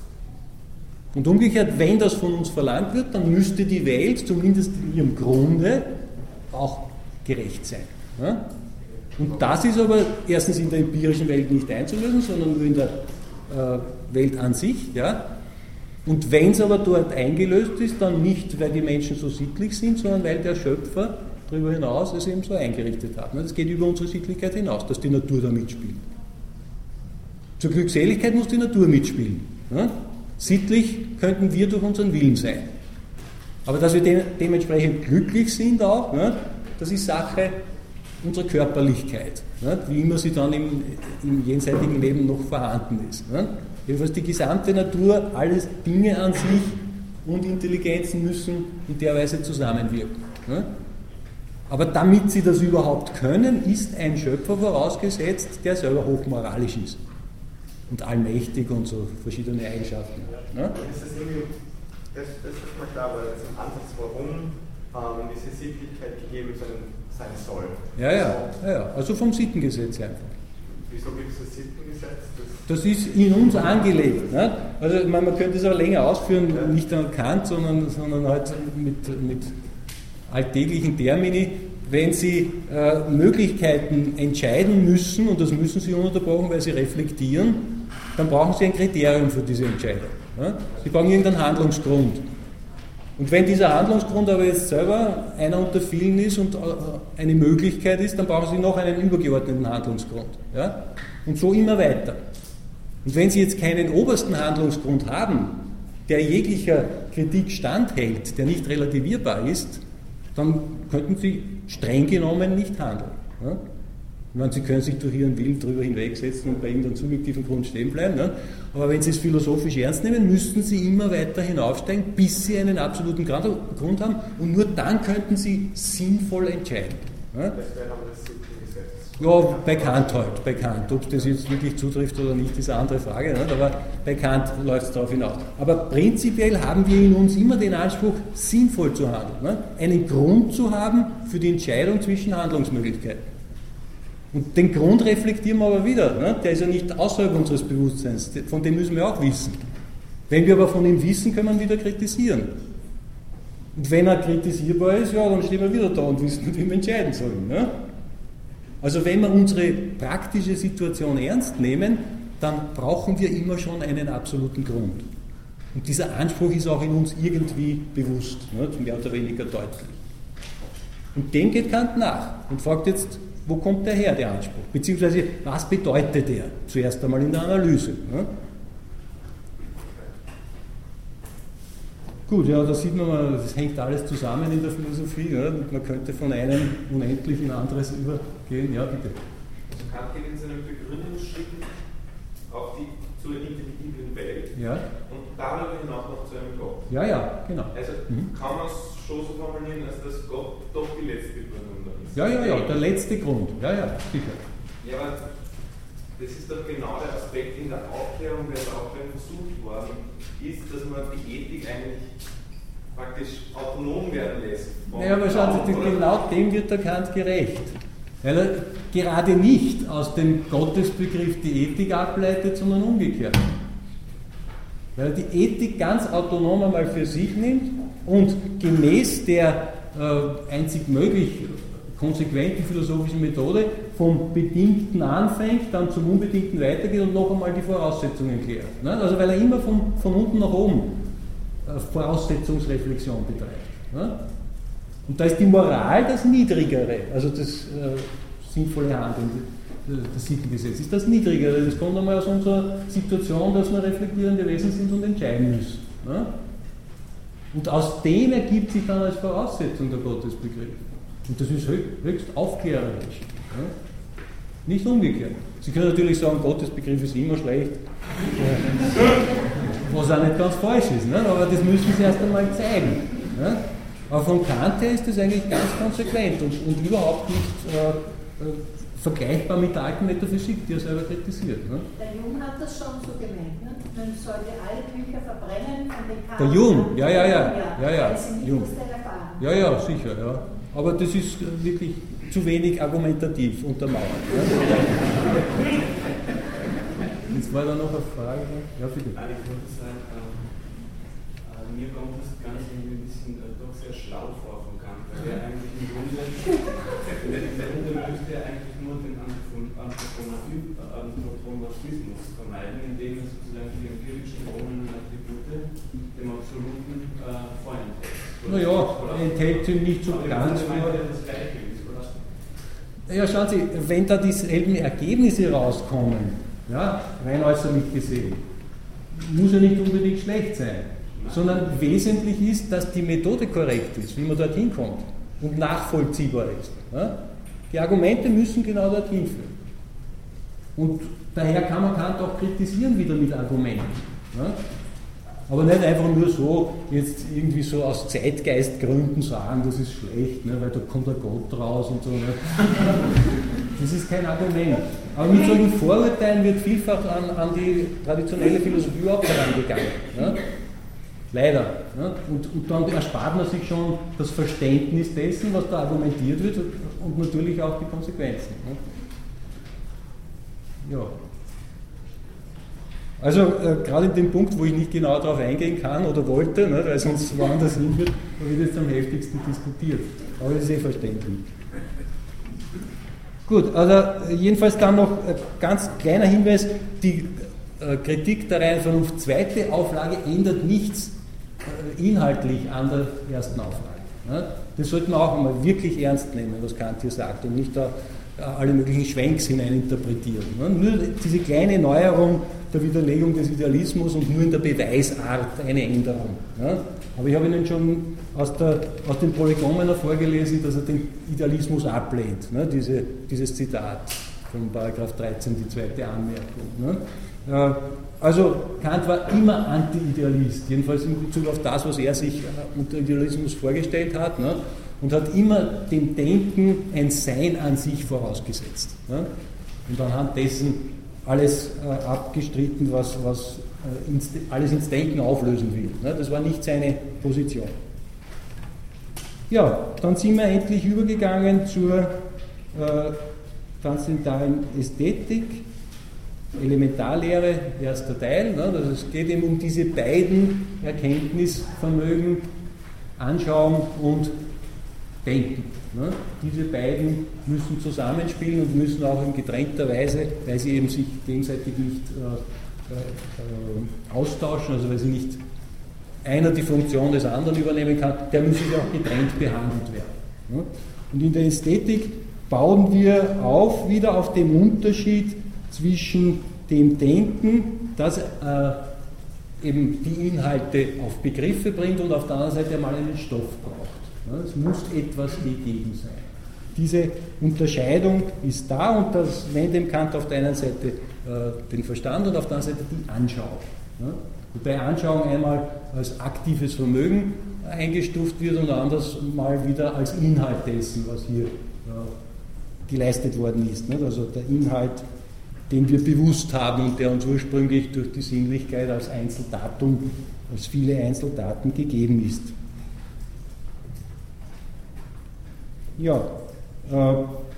Und umgekehrt, wenn das von uns verlangt wird, dann müsste die Welt zumindest in ihrem Grunde auch gerecht sein. Ja? Und das ist aber erstens in der empirischen Welt nicht einzulösen, sondern nur in der äh, Welt an sich. Ja? Und wenn es aber dort eingelöst ist, dann nicht, weil die Menschen so sittlich sind, sondern weil der Schöpfer darüber hinaus es eben so eingerichtet hat. Das geht über unsere Sittlichkeit hinaus, dass die Natur da mitspielt. Zur Glückseligkeit muss die Natur mitspielen. Sittlich könnten wir durch unseren Willen sein. Aber dass wir de dementsprechend glücklich sind auch, das ist Sache unserer Körperlichkeit, wie immer sie dann im, im jenseitigen Leben noch vorhanden ist. Jedenfalls die gesamte Natur, alle Dinge an sich und Intelligenzen müssen in der Weise zusammenwirken. Aber damit sie das überhaupt können, ist ein Schöpfer vorausgesetzt, der selber hochmoralisch ist. und allmächtig und so verschiedene Eigenschaften. Ja. Ne? Das ist irgendwie, das, das ist mal klar, weil das im Ansatz, warum ähm, diese Sittlichkeit gegeben sein soll. Ja, ja, ja, ja, also vom Sittengesetz einfach. Wieso gibt es das Sittengesetz? Das, das ist in uns angelegt. Ne? Also man, man könnte es aber länger ausführen, ja. Nicht an Kant, sondern, sondern halt mit, mit alltäglichen Termini. Wenn Sie äh, Möglichkeiten entscheiden müssen, und das müssen Sie ununterbrochen, weil Sie reflektieren, dann brauchen Sie ein Kriterium für diese Entscheidung. Ne? Sie brauchen irgendeinen Handlungsgrund. Und wenn dieser Handlungsgrund aber jetzt selber einer unter vielen ist und eine Möglichkeit ist, dann brauchen Sie noch einen übergeordneten Handlungsgrund. Ja? Und so immer weiter. Und wenn Sie jetzt keinen obersten Handlungsgrund haben, der jeglicher Kritik standhält, der nicht relativierbar ist, dann könnten Sie streng genommen nicht handeln. Ja? Ich meine, Sie können sich durch Ihren Willen drüber hinwegsetzen und bei irgendeinem subjektiven Grund stehen bleiben. Ne? Aber wenn Sie es philosophisch ernst nehmen, müssten Sie immer weiter hinaufsteigen, bis Sie einen absoluten Grund haben. Und nur dann könnten Sie sinnvoll entscheiden. Ne? Das wäre dann das Sittengesetz. Ja, bei Kant halt, bei Kant. Ob das jetzt wirklich zutrifft oder nicht, ist eine andere Frage. Ne? Aber bei Kant läuft es darauf hinaus. Aber prinzipiell haben wir in uns immer den Anspruch, sinnvoll zu handeln. Ne? Einen Grund zu haben für die Entscheidung zwischen Handlungsmöglichkeiten. Und den Grund reflektieren wir aber wieder, ne? Der ist ja nicht außerhalb unseres Bewusstseins, von dem müssen wir auch wissen. Wenn wir aber von ihm wissen, können wir ihn wieder kritisieren. Und wenn er kritisierbar ist, ja, dann stehen wir wieder da und wissen, wie wir entscheiden sollen. Ne? Also wenn wir unsere praktische Situation ernst nehmen, dann brauchen wir immer schon einen absoluten Grund. Und dieser Anspruch ist auch in uns irgendwie bewusst, ne? Mehr oder weniger deutlich. Und dem geht Kant nach und fragt jetzt, wo kommt der her, der Anspruch? Beziehungsweise, was bedeutet der? Zuerst einmal in der Analyse. Ne? Gut, ja, da sieht man mal, das hängt alles zusammen in der Philosophie. Oder? Man könnte von einem unendlich in anderes übergehen. Ja, bitte. Also Kant geht in seinen Begründungsschritten auf die zur intelligiblen Welt ja. Und darüber hinaus noch zu einem Gott. Ja, ja, genau. Also mhm. Kann man es schon so formulieren, als dass Gott doch die letzte Begründung ist. Ja, ja, ja, der letzte Grund. Ja, ja, sicher. Ja, aber das ist doch genau der Aspekt in der Aufklärung, der da auch versucht worden ist, dass man die Ethik eigentlich praktisch autonom werden lässt. Ja, aber schauen Sie, genau dem wird der Kant gerecht. Weil er gerade nicht aus dem Gottesbegriff die Ethik ableitet, sondern umgekehrt. Weil er die Ethik ganz autonom einmal für sich nimmt und gemäß der äh, einzig möglich konsequenten philosophischen Methode vom Bedingten anfängt, dann zum Unbedingten weitergeht und noch einmal die Voraussetzungen klärt. Ne? Also weil er immer von, von unten nach oben äh, Voraussetzungsreflexion betreibt. Ne? Und da ist die Moral das Niedrigere, also das äh, sinnvolle Handeln, das Sittengesetz ist das Niedrigere. Das kommt einmal aus unserer Situation, dass wir reflektierende Wesen sind und entscheiden müssen. Ne? Und aus dem ergibt sich dann als Voraussetzung der Gottesbegriff. Und das ist höchst aufklärerisch. Ne? Nicht umgekehrt. Sie können natürlich sagen, Gottesbegriff ist immer schlecht, was auch nicht ganz falsch ist, ne? Aber das müssen Sie erst einmal zeigen. Ne? Aber von Kant her ist das eigentlich ganz konsequent und, und überhaupt nicht äh, äh, vergleichbar mit der alten Metaphysik, die er selber kritisiert. Ne? Der Jung hat das schon so gemeint, ne? Man sollte alle Bücher verbrennen von den Kant. Der Jung, ja, ja, ja. ja, ja, Jung. Ja, ja, sicher, ja. Aber das ist wirklich zu wenig argumentativ untermauert. Ja? Jetzt war da noch eine Frage. Ja, bitte. Nein, ich wollte sagen, äh, mir kommt das Ganze ein bisschen äh, doch sehr schlau vor von Kant. Der eigentlich im Grunde, im Grunde müsste er eigentlich nur den Anthropomorphismus vermeiden, indem er sozusagen die empirischen ohne Attribute dem Absoluten äh, vorenthält. Naja, er enthält sie nicht so ganz vor. Ja, schauen Sie, wenn da dieselben Ergebnisse rauskommen, ja, rein äußerlich gesehen, muss ja nicht unbedingt schlecht sein, sondern wesentlich ist, dass die Methode korrekt ist, wie man dorthin kommt und nachvollziehbar ist. Ja. Die Argumente müssen genau dorthin führen. Und daher kann man Kant auch kritisieren wieder mit Argumenten. Ja. Aber nicht einfach nur so, jetzt irgendwie so aus Zeitgeistgründen sagen, das ist schlecht, ne, weil da kommt der Gott raus und so. Ne. Das ist kein Argument. Aber mit solchen Vorurteilen wird vielfach an, an die traditionelle Philosophie überhaupt herangegangen. Ne? Leider. Ne? Und, und dann erspart man sich schon das Verständnis dessen, was da argumentiert wird und natürlich auch die Konsequenzen. Ne? Ja. Also äh, gerade in dem Punkt, wo ich nicht genau darauf eingehen kann oder wollte, ne, weil sonst woanders hin wird, da wird jetzt am heftigsten diskutiert. Aber das ist eh verständlich. Gut, also jedenfalls dann noch ein ganz kleiner Hinweis, die äh, Kritik der reinen Vernunft, zweite Auflage ändert nichts äh, inhaltlich an der ersten Auflage. Ne? Das sollte man auch einmal wirklich ernst nehmen, was Kant hier sagt, und nicht da äh, alle möglichen Schwenks hineininterpretieren. Ne? Nur diese kleine Neuerung der Widerlegung des Idealismus und nur in der Beweisart eine Änderung. Ja? Aber ich habe Ihnen schon aus, der, aus den Prolegomen vorgelesen, dass er den Idealismus ablehnt, ne? Diese, dieses Zitat von Paragraph dreizehn, die zweite Anmerkung. Ne? Also Kant war immer Anti-Idealist, jedenfalls in Bezug auf das, was er sich unter Idealismus vorgestellt hat, ne? Und hat immer dem Denken ein Sein an sich vorausgesetzt. Ne? Und anhand dessen alles äh, abgestritten, was, was äh, ins, alles ins Denken auflösen will. Ne? Das war nicht seine Position. Ja, dann sind wir endlich übergegangen zur äh, transzendentalen Ästhetik, Elementarlehre, erster Teil. Ne? Also es geht eben um diese beiden Erkenntnisvermögen, Anschauung und Denken. Ne? Diese beiden müssen zusammenspielen und müssen auch in getrennter Weise, weil sie eben sich gegenseitig nicht äh, äh, austauschen, also weil sie nicht einer die Funktion des anderen übernehmen kann, der muss sich auch getrennt behandelt werden. Ne? Und in der Ästhetik bauen wir auf wieder auf dem Unterschied zwischen dem Denken, das äh, eben die Inhalte auf Begriffe bringt und auf der anderen Seite einmal einen Stoff braucht. Es muss etwas gegeben sein. Diese Unterscheidung ist da und das nennt dem Kant auf der einen Seite äh, den Verstand und auf der anderen Seite die Anschauung. Ja? Wobei Anschauung einmal als aktives Vermögen eingestuft wird und anders mal wieder als Inhalt dessen, was hier äh, geleistet worden ist. Nicht? Also der Inhalt, den wir bewusst haben und der uns ursprünglich durch die Sinnlichkeit als Einzeldatum, als viele Einzeldaten gegeben ist. Ja, äh,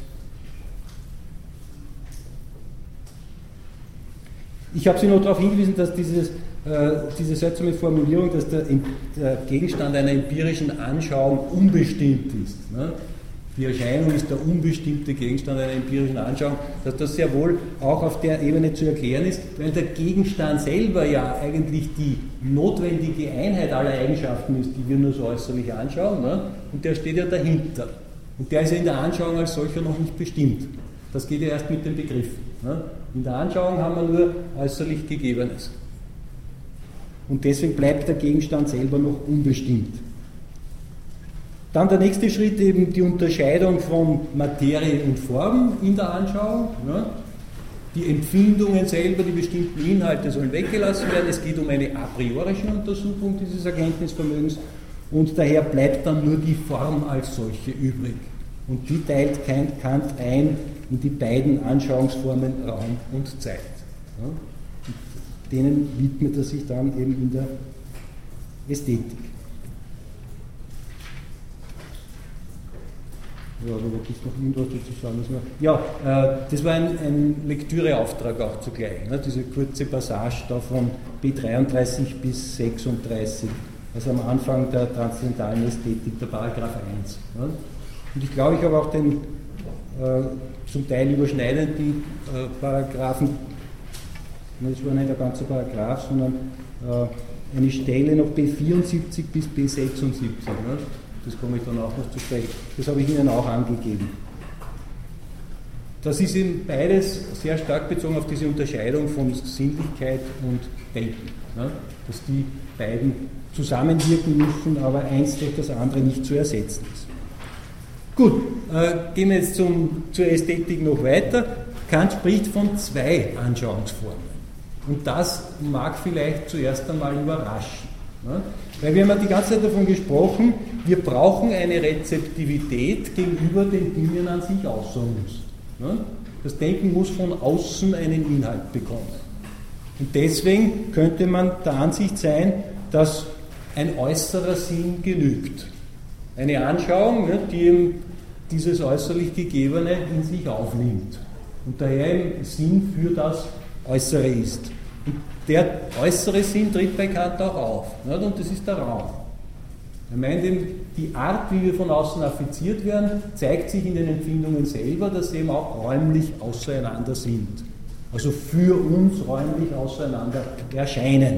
ich habe Sie noch darauf hingewiesen, dass dieses, äh, diese seltsame Formulierung, dass der, der Gegenstand einer empirischen Anschauung unbestimmt ist. Ne? Die Erscheinung ist der unbestimmte Gegenstand einer empirischen Anschauung, dass das sehr wohl auch auf der Ebene zu erklären ist, weil der Gegenstand selber ja eigentlich die notwendige Einheit aller Eigenschaften ist, die wir nur so äußerlich anschauen, ne? Und der steht ja dahinter. Und der ist ja in der Anschauung als solcher noch nicht bestimmt. Das geht ja erst mit den Begriffen. Ne? In der Anschauung haben wir nur äußerlich Gegebenes. Und deswegen bleibt der Gegenstand selber noch unbestimmt. Dann der nächste Schritt, eben die Unterscheidung von Materie und Form in der Anschauung. Ne? Die Empfindungen selber, die bestimmten Inhalte sollen weggelassen werden. Es geht um eine a priorische Untersuchung dieses Erkenntnisvermögens. Und daher bleibt dann nur die Form als solche übrig. Und die teilt Kant ein in die beiden Anschauungsformen Raum und Zeit. Ja? Und denen widmet er sich dann eben in der Ästhetik. Ja, aber gibt es noch irgendwas dazu sagen? Ja, äh, das war ein, ein Lektüreauftrag auch zugleich. Ne? Diese kurze Passage da von B dreiunddreißig bis sechsunddreißig. Also am Anfang der transzendentalen Ästhetik, der Paragraph eins. Ja? Und ich glaube, ich habe auch den äh, zum Teil überschneidenden äh, Paragraphen, das war nicht der ganze Paragraph, sondern äh, eine Stelle noch B vierundsiebzig bis B sechsundsiebzig. Ne? Das komme ich dann auch noch zu sprechen. Das habe ich Ihnen auch angegeben. Das ist eben beides sehr stark bezogen auf diese Unterscheidung von Sinnlichkeit und Denken. Ne? Dass die beiden zusammenwirken müssen, aber eins durch das andere nicht zu ersetzen ist. Gut, äh, gehen wir jetzt zum, zur Ästhetik noch weiter. Kant spricht von zwei Anschauungsformen. Und das mag vielleicht zuerst einmal überraschen. Ne? Weil wir haben ja die ganze Zeit davon gesprochen, wir brauchen eine Rezeptivität gegenüber den Dingen an sich außer uns. Das Denken muss von außen einen Inhalt bekommen. Und deswegen könnte man der Ansicht sein, dass ein äußerer Sinn genügt. Eine Anschauung, die eben dieses äußerlich Gegebene in sich aufnimmt und daher im Sinn für das Äußere ist. Und der äußere Sinn tritt bei Kant auch auf, und das ist der Raum. Er meint eben, die Art, wie wir von außen affiziert werden, zeigt sich in den Empfindungen selber, dass sie eben auch räumlich außeinander sind. Also für uns räumlich auseinander erscheinen.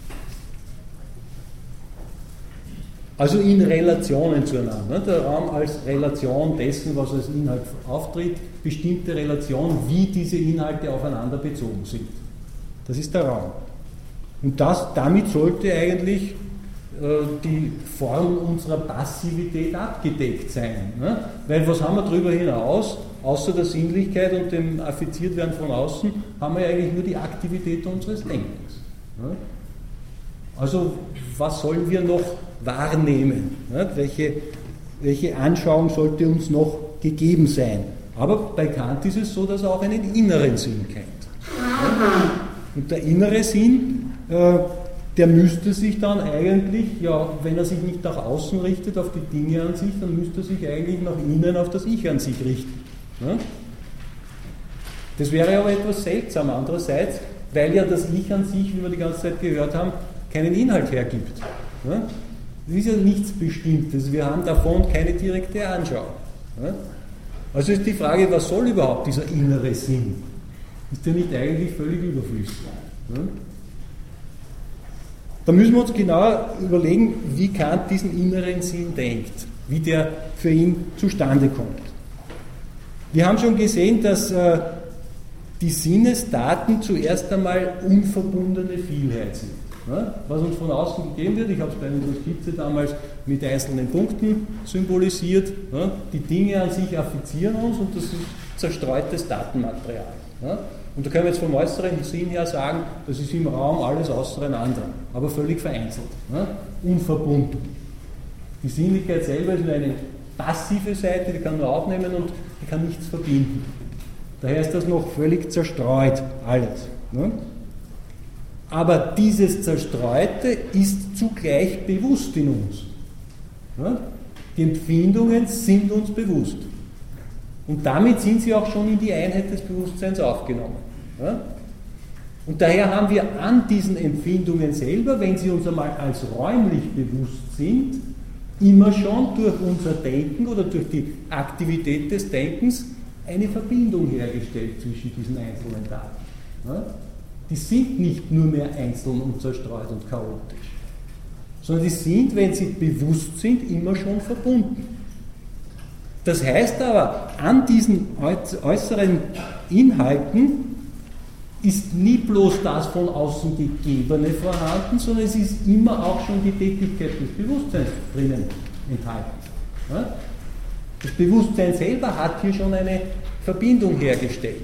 Also in Relationen zueinander. Der Raum als Relation dessen, was als Inhalt auftritt, bestimmte Relation, wie diese Inhalte aufeinander bezogen sind. Das ist der Raum. Und das, damit sollte eigentlich äh, die Form unserer Passivität abgedeckt sein. Ne? Weil was haben wir darüber hinaus, außer der Sinnlichkeit und dem Affiziertwerden von außen, haben wir eigentlich nur die Aktivität unseres Denkens. Ne? Also was sollen wir noch wahrnehmen? Ne? Welche, welche Anschauung sollte uns noch gegeben sein? Aber bei Kant ist es so, dass er auch einen inneren Sinn kennt. Ne? Und der innere Sinn, äh, der müsste sich dann eigentlich, ja, wenn er sich nicht nach außen richtet, auf die Dinge an sich, dann müsste er sich eigentlich nach innen auf das Ich an sich richten. Ne? Das wäre aber etwas seltsam andererseits, weil ja das Ich an sich, wie wir die ganze Zeit gehört haben, keinen Inhalt hergibt. Ne? Das ist ja nichts Bestimmtes, wir haben davon keine direkte Anschauung. Ne? Also ist die Frage, was soll überhaupt dieser innere Sinn? Ist der nicht eigentlich völlig überflüssig? Ne? Da müssen wir uns genauer überlegen, wie Kant diesen inneren Sinn denkt, wie der für ihn zustande kommt. Wir haben schon gesehen, dass äh, die Sinnesdaten zuerst einmal unverbundene Vielheit sind. Ne? Was uns von außen gegeben wird, ich habe es bei unserer Skizze damals mit einzelnen Punkten symbolisiert, ne? Die Dinge an sich affizieren uns und das ist zerstreutes Datenmaterial. Ne? Und da können wir jetzt vom äußeren Sinn her sagen, das ist im Raum alles auseinander, aber völlig vereinzelt, ne? Unverbunden. Die Sinnlichkeit selber ist nur eine passive Seite, die kann nur aufnehmen und die kann nichts verbinden. Daher ist das noch völlig zerstreut, alles. Ne? Aber dieses Zerstreute ist zugleich bewusst in uns. Ne? Die Empfindungen sind uns bewusst. Und damit sind sie auch schon in die Einheit des Bewusstseins aufgenommen. Ne? Und daher haben wir an diesen Empfindungen selber, wenn sie uns einmal als räumlich bewusst sind, immer schon durch unser Denken oder durch die Aktivität des Denkens eine Verbindung hergestellt zwischen diesen einzelnen Daten. Ne? Die sind nicht nur mehr einzeln und zerstreut und chaotisch, sondern die sind, wenn sie bewusst sind, immer schon verbunden. Das heißt aber, an diesen äußeren Inhalten ist nie bloß das von außen Gegebene vorhanden, sondern es ist immer auch schon die Tätigkeit des Bewusstseins drinnen enthalten. Das Bewusstsein selber hat hier schon eine Verbindung hergestellt.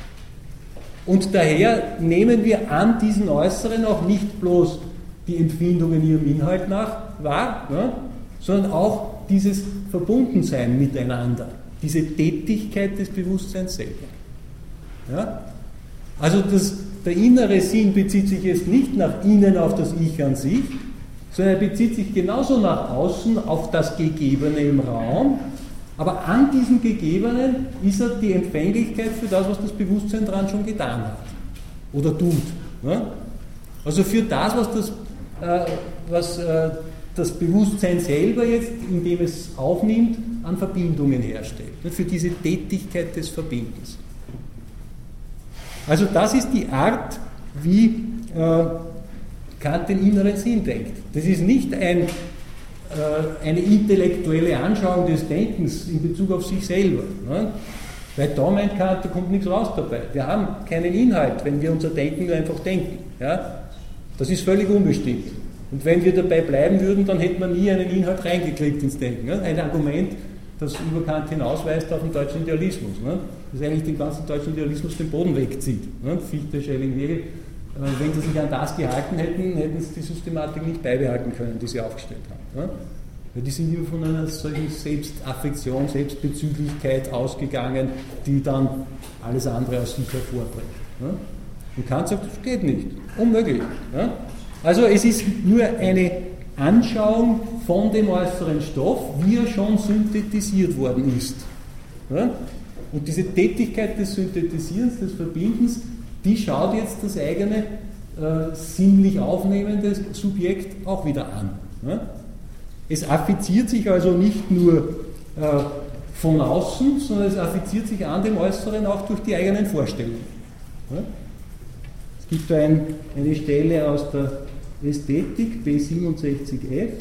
Und daher nehmen wir an diesen Äußeren auch nicht bloß die Empfindungen ihrem Inhalt nach wahr, ne, sondern auch dieses Verbundensein miteinander, diese Tätigkeit des Bewusstseins selber. Ja? Also das, der innere Sinn bezieht sich jetzt nicht nach innen auf das Ich an sich, sondern er bezieht sich genauso nach außen auf das Gegebene im Raum, aber an diesem Gegebenen ist er die Empfänglichkeit für das, was das Bewusstsein daran schon getan hat oder tut. Ne? Also für das, was das, äh, was, äh, das Bewusstsein selber jetzt, indem es aufnimmt, an Verbindungen herstellt. Ne? Für diese Tätigkeit des Verbindens. Also das ist die Art, wie äh, Kant den inneren Sinn denkt. Das ist nicht ein, äh, eine intellektuelle Anschauung des Denkens in Bezug auf sich selber. Ne? Weil da meint Kant, da kommt nichts raus dabei. Wir haben keinen Inhalt, wenn wir unser Denken nur einfach denken. Ja? Das ist völlig unbestimmt. Und wenn wir dabei bleiben würden, dann hätte man nie einen Inhalt reingekriegt ins Denken. Ne? Ein Argument, das über Kant hinausweist auf den deutschen Idealismus. Ne? Das eigentlich den ganzen deutschen Idealismus den Boden wegzieht. Ne? Fichte, Schelling, Hegel, äh, wenn sie sich an das gehalten hätten, hätten sie die Systematik nicht beibehalten können, die sie aufgestellt haben. Ne? Weil die sind immer von einer solchen Selbstaffektion, Selbstbezüglichkeit ausgegangen, die dann alles andere aus sich hervorbringt. Ja? Und Kant sagt, das geht nicht, unmöglich. Ja? Also es ist nur eine Anschauung von dem äußeren Stoff, wie er schon synthetisiert worden ist. Ja? Und diese Tätigkeit des Synthetisierens, des Verbindens, die schaut jetzt das eigene äh, sinnlich aufnehmende Subjekt auch wieder an. Ja? Es affiziert sich also nicht nur äh, von außen, sondern es affiziert sich an dem Äußeren auch durch die eigenen Vorstellungen. Ja? Es gibt da ein, eine Stelle aus der Ästhetik, B siebenundsechzig f,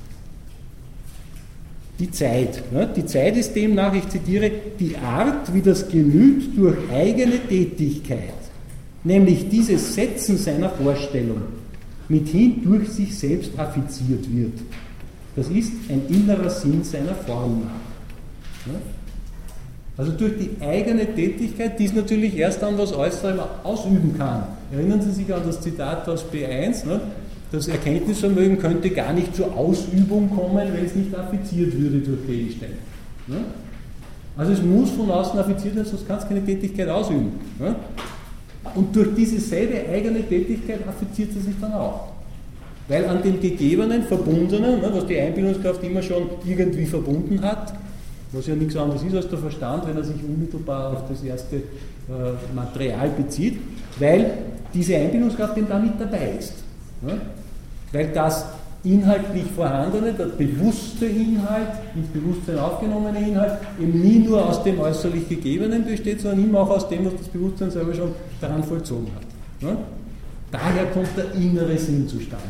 die Zeit. Ja? Die Zeit ist demnach, ich zitiere, die Art, wie das Gemüt durch eigene Tätigkeit, nämlich dieses Setzen seiner Vorstellung, mithin durch sich selbst affiziert wird. Das ist ein innerer Sinn seiner Form nach. Ja? Also durch die eigene Tätigkeit, die es natürlich erst dann was Äußerem ausüben kann. Erinnern Sie sich an das Zitat aus B eins, ne? Das Erkenntnisvermögen könnte gar nicht zur Ausübung kommen, wenn es nicht affiziert würde durch Gegenstände. Ne? Also es muss von außen affiziert werden, sonst kann es keine Tätigkeit ausüben. Ne? Und durch diese selbe eigene Tätigkeit affiziert es sich dann auch. Weil an dem Gegebenen, Verbundenen, was die Einbildungskraft immer schon irgendwie verbunden hat, was ja nichts anderes ist als der Verstand, wenn er sich unmittelbar auf das erste äh, Material bezieht, weil diese Einbildungskraft eben da mit dabei ist. Ja? Weil das inhaltlich vorhandene, der bewusste Inhalt, ins Bewusstsein aufgenommene Inhalt, eben nie nur aus dem äußerlich Gegebenen besteht, sondern immer auch aus dem, was das Bewusstsein selber schon daran vollzogen hat. Ja? Daher kommt der innere Sinn zustande.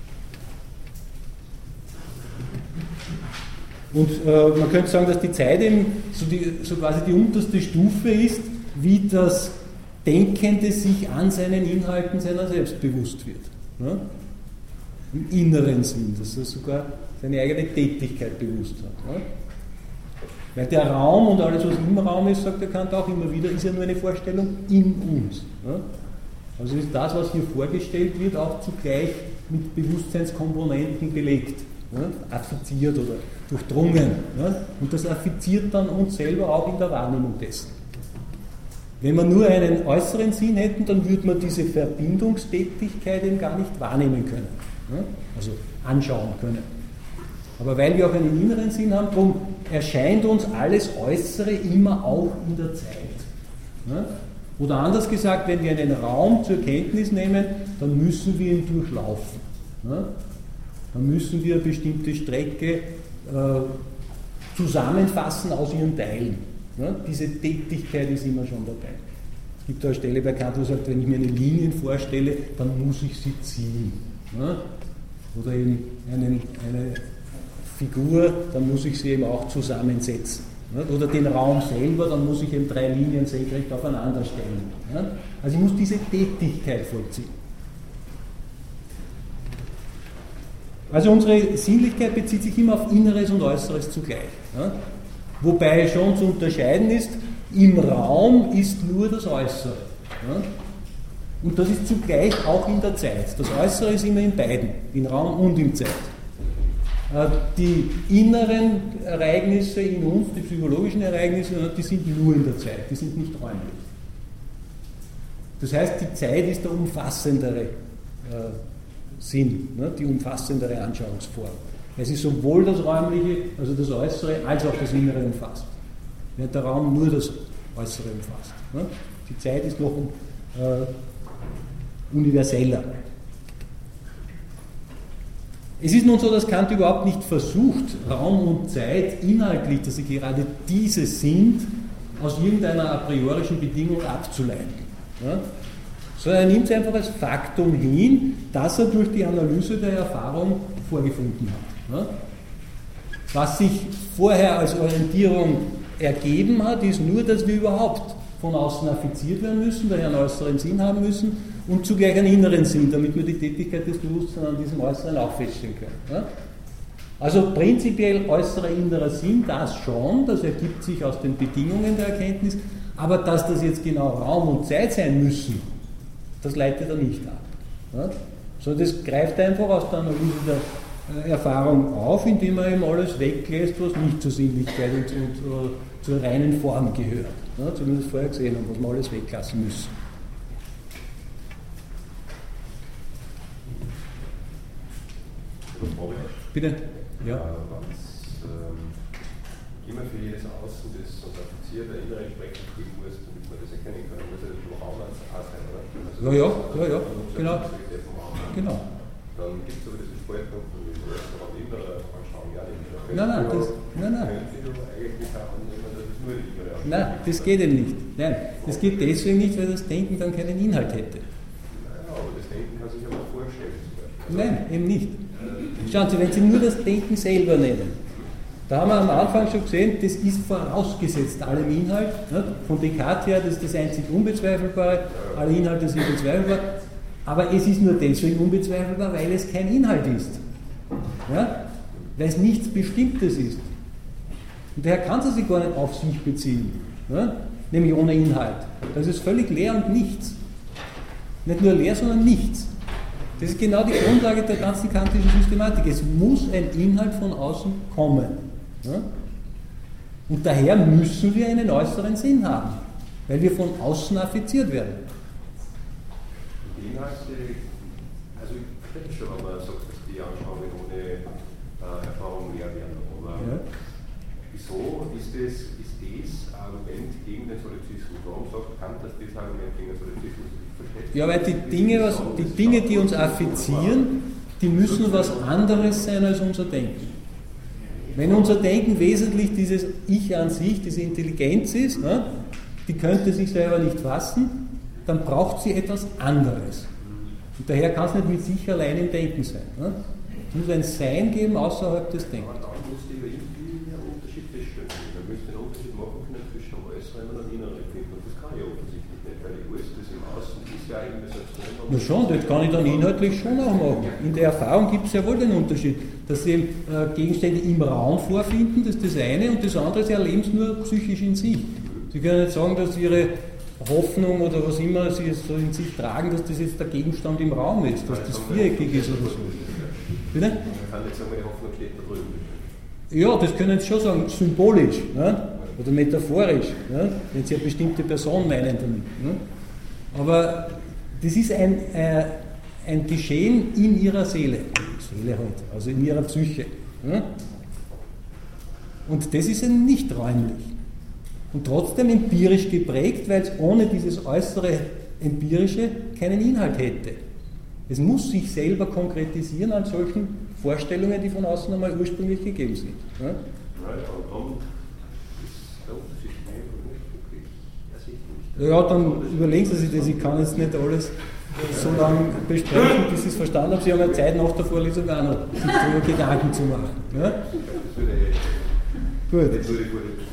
Und äh, man könnte sagen, dass die Zeit eben so, die, so quasi die unterste Stufe ist, wie das Denkende sich an seinen Inhalten seiner selbst bewusst wird. Ja? Im inneren Sinn, dass er sogar seine eigene Tätigkeit bewusst hat. Ja? Weil der Raum und alles, was im Raum ist, sagt der Kant auch immer wieder, ist ja nur eine Vorstellung in uns. Ja? Also ist das, was hier vorgestellt wird, auch zugleich mit Bewusstseinskomponenten belegt. Ja, affiziert oder durchdrungen. Ja, und das affiziert dann uns selber auch in der Wahrnehmung dessen. Wenn wir nur einen äußeren Sinn hätten, dann würde man diese Verbindungstätigkeit eben gar nicht wahrnehmen können. Ja, also anschauen können. Aber weil wir auch einen inneren Sinn haben, darum erscheint uns alles Äußere immer auch in der Zeit. Ja, oder anders gesagt, wenn wir einen Raum zur Kenntnis nehmen, dann müssen wir ihn durchlaufen. Ja, dann müssen wir eine bestimmte Strecke äh, zusammenfassen aus ihren Teilen. Ja, diese Tätigkeit ist immer schon dabei. Es gibt da eine Stelle bei Kant, wo er sagt, wenn ich mir eine Linie vorstelle, dann muss ich sie ziehen. Ja, oder eben einen, eine Figur, dann muss ich sie eben auch zusammensetzen. Ja, oder den Raum selber, dann muss ich eben drei Linien senkrecht aufeinander stellen. Ja, also ich muss diese Tätigkeit vollziehen. Also unsere Sinnlichkeit bezieht sich immer auf Inneres und Äußeres zugleich. Ja? Wobei schon zu unterscheiden ist, im Raum ist nur das Äußere. Ja? Und das ist zugleich auch in der Zeit. Das Äußere ist immer in beiden, in Raum und in Zeit. Die inneren Ereignisse in uns, die psychologischen Ereignisse, die sind nur in der Zeit, die sind nicht räumlich. Das heißt, die Zeit ist der umfassendere Sinn, ne, die umfassendere Anschauungsform. Es ist sowohl das Räumliche, also das Äußere, als auch das Innere umfasst. Während der Raum nur das Äußere umfasst. Ne. Die Zeit ist noch äh, universeller. Es ist nun so, dass Kant überhaupt nicht versucht, Raum und Zeit inhaltlich, dass sie gerade diese sind, aus irgendeiner a priorischen Bedingung abzuleiten. Ja. Sondern er nimmt es einfach als Faktum hin, dass er durch die Analyse der Erfahrung vorgefunden hat. Ja? Was sich vorher als Orientierung ergeben hat, ist nur, dass wir überhaupt von außen affiziert werden müssen, daher einen äußeren Sinn haben müssen und zugleich einen inneren Sinn, damit wir die Tätigkeit des Bewusstseins an diesem Äußeren auch feststellen können. Ja? Also prinzipiell äußerer, innerer Sinn, das schon, das ergibt sich aus den Bedingungen der Erkenntnis, aber dass das jetzt genau Raum und Zeit sein müssen, das leitet er nicht ab. Ja? Sondern das greift einfach aus der Analyse der Erfahrung auf, indem er eben alles weglässt, was nicht zur Sinnlichkeit und, und uh, zur reinen Form gehört. Ja, zumindest vorher gesehen haben, was wir alles weglassen müssen. Bitte? Ja. Wenn es ähm, immer für jedes Außen, das uns affiziert, der innere entsprechend kriegen muss, damit man das erkennen kann, muss ja das im Raum als A sein, oder? Also ja, ja, ja, ja, genau. Genau. Dann gibt es aber diese Spaltung von dem Raum innerer anschauen, ja nicht. Nein, nein, das, nein, nein. Eigentlich auch annehmen, dass es nur die innere anschauen. Nein, das geht eben nicht. Nein, das geht deswegen nicht, weil das Denken dann keinen Inhalt hätte. Naja, aber das Denken kann sich aber vorstellen. Zum Beispiel. Nein, eben nicht. Schauen Sie, wenn Sie nur das Denken selber nehmen, da haben wir am Anfang schon gesehen, das ist vorausgesetzt allem Inhalt. Ne? Von Descartes her, das ist das einzig Unbezweifelbare, alle Inhalte sind bezweifelbar, aber es ist nur deswegen unbezweifelbar, weil es kein Inhalt ist. Ja? Weil es nichts Bestimmtes ist. Und daher kann es sich gar nicht auf sich beziehen, ne? Nämlich ohne Inhalt. Das ist völlig leer und nichts. Nicht nur leer, sondern nichts. Das ist genau die Grundlage der ganzen kantischen Systematik. Es muss ein Inhalt von außen kommen. Ja? Und daher müssen wir einen äußeren Sinn haben, weil wir von außen affiziert werden. Die Inhalte, also ich verstehe das schon, wenn man sagt, dass die Anschauungen ohne äh, Erfahrung leer werden. Aber ja. Wieso ist das, ist das Argument gegen den Solipsismus? Warum sagt Kant, dass das Argument gegen den Solipsismus ist? Ja, weil die Dinge, was, die Dinge, die uns affizieren, die müssen was anderes sein als unser Denken. Wenn unser Denken wesentlich dieses Ich an sich, diese Intelligenz ist, ne, die könnte sich selber nicht fassen, dann braucht sie etwas anderes. Und daher kann es nicht mit sich allein im Denken sein. Ne? Es muss ein Sein geben außerhalb des Denkens. Aber dann muss die irgendwie einen Unterschied feststellen. Man müsste einen Unterschied machen können zwischen dem Äußeren und dem Inneren empfinden. Und das kann ich offensichtlich nicht, weil die Alles, das im Außen ist ja eigentlich selbst. Na schon, das kann ich dann inhaltlich schon auch machen. In der Erfahrung gibt es ja wohl den Unterschied, dass Sie äh, Gegenstände im Raum vorfinden, das ist das eine, und das andere, Sie erleben es nur psychisch in sich. Sie können nicht sagen, dass Ihre Hoffnung oder was immer Sie so in sich tragen, dass das jetzt der Gegenstand im Raum ist, dass das viereckig ist oder so. Bitte? Man kann nicht sagen, meine Hoffnung steht da drüben. Ja, das können Sie schon sagen, symbolisch, ne? Oder metaphorisch, ne? Wenn Sie eine bestimmte Person meinen damit. Ne? Aber das ist ein, äh, ein Geschehen in Ihrer Seele, Seele halt, also in Ihrer Psyche. Ne? Und das ist ein nicht räumlich. Und trotzdem empirisch geprägt, weil es ohne dieses äußere Empirische keinen Inhalt hätte. Es muss sich selber konkretisieren an solchen Vorstellungen, die von außen einmal ursprünglich gegeben sind. Ja, ja, und ist der Unterschied nicht wirklich ersichtlich. Ja, dann überlegen Sie sich das, ich kann jetzt nicht alles so lange besprechen, bis Sie es verstanden haben. Sie haben ja Zeit nach der Vorlesung auch noch, sich darüber Gedanken zu machen. Ja? Das würde Gut. ich gut.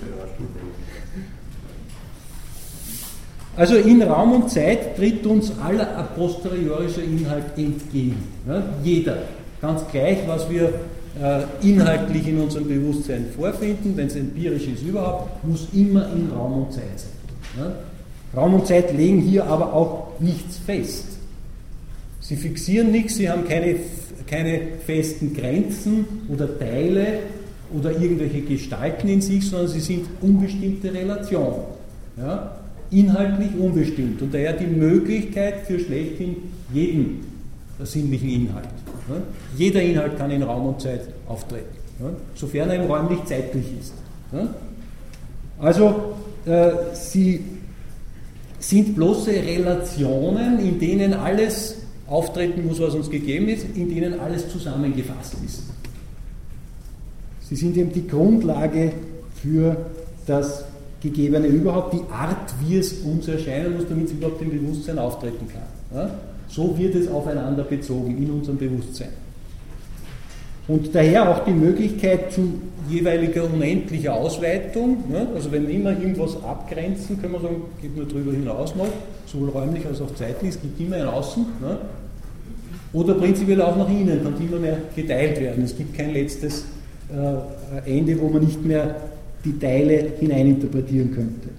Also in Raum und Zeit tritt uns aller a posteriorischer Inhalt entgegen. Ja, jeder, ganz gleich, was wir äh, inhaltlich in unserem Bewusstsein vorfinden, wenn es empirisch ist überhaupt, muss immer in Raum und Zeit sein. Ja. Raum und Zeit legen hier aber auch nichts fest. Sie fixieren nichts, sie haben keine, keine festen Grenzen oder Teile oder irgendwelche Gestalten in sich, sondern sie sind unbestimmte Relationen. Ja. Inhaltlich unbestimmt und daher die Möglichkeit für schlechthin jeden sinnlichen Inhalt. Ja? Jeder Inhalt kann in Raum und Zeit auftreten, ja? Sofern er eben räumlich-zeitlich ist. Ja? Also äh, sie sind bloße Relationen, in denen alles auftreten muss, was uns gegeben ist, in denen alles zusammengefasst ist. Sie sind eben die Grundlage für das Gegebene überhaupt, die Art, wie es uns erscheinen muss, damit es überhaupt im Bewusstsein auftreten kann. Ja? So wird es aufeinander bezogen in unserem Bewusstsein. Und daher auch die Möglichkeit zu jeweiliger unendlicher Ausweitung. Ja? Also wenn wir immer irgendwas abgrenzen, können wir sagen, geht nur darüber hinaus noch, sowohl räumlich als auch zeitlich, es gibt immer ein Außen. Ja? Oder prinzipiell auch nach innen, kann immer mehr geteilt werden. Es gibt kein letztes äh, Ende, wo man nicht mehr die Teile hineininterpretieren könnte.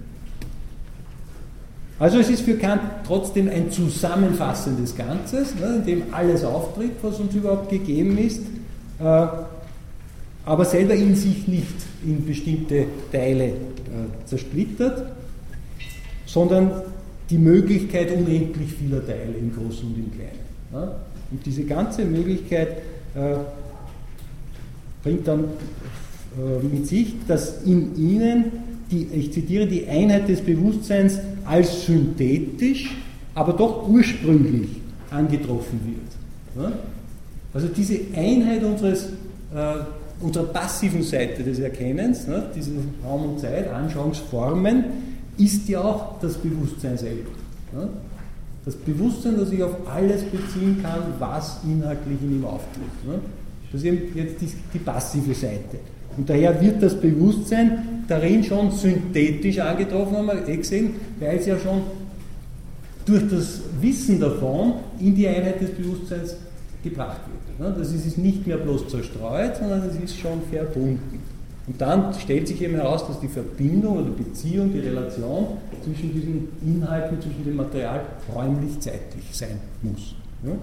Also es ist für Kant trotzdem ein zusammenfassendes Ganzes, ne, in dem alles auftritt, was uns überhaupt gegeben ist, äh, aber selber in sich nicht in bestimmte Teile äh, zersplittert, sondern die Möglichkeit unendlich vieler Teile im Großen und im Kleinen. Ja? Und diese ganze Möglichkeit äh, bringt dann äh, mit sich, dass in ihnen, die, ich zitiere, die Einheit des Bewusstseins als synthetisch, aber doch ursprünglich angetroffen wird. Ja? Also diese Einheit unseres, äh, unserer passiven Seite des Erkennens, ne, diese Raum und Zeit, Anschauungsformen, ist ja auch das Bewusstsein selber. Ne? Das Bewusstsein, das sich auf alles beziehen kann, was inhaltlich in ihm auftritt. Ne? Das ist eben jetzt die, die passive Seite. Und daher wird das Bewusstsein darin schon synthetisch angetroffen, haben wir eh gesehen, weil es ja schon durch das Wissen davon in die Einheit des Bewusstseins gebracht wird. Das ist nicht mehr bloß zerstreut, sondern es ist schon verbunden. Und dann stellt sich eben heraus, dass die Verbindung oder die Beziehung, die Relation zwischen diesen Inhalten, zwischen dem Material räumlich-zeitlich sein muss.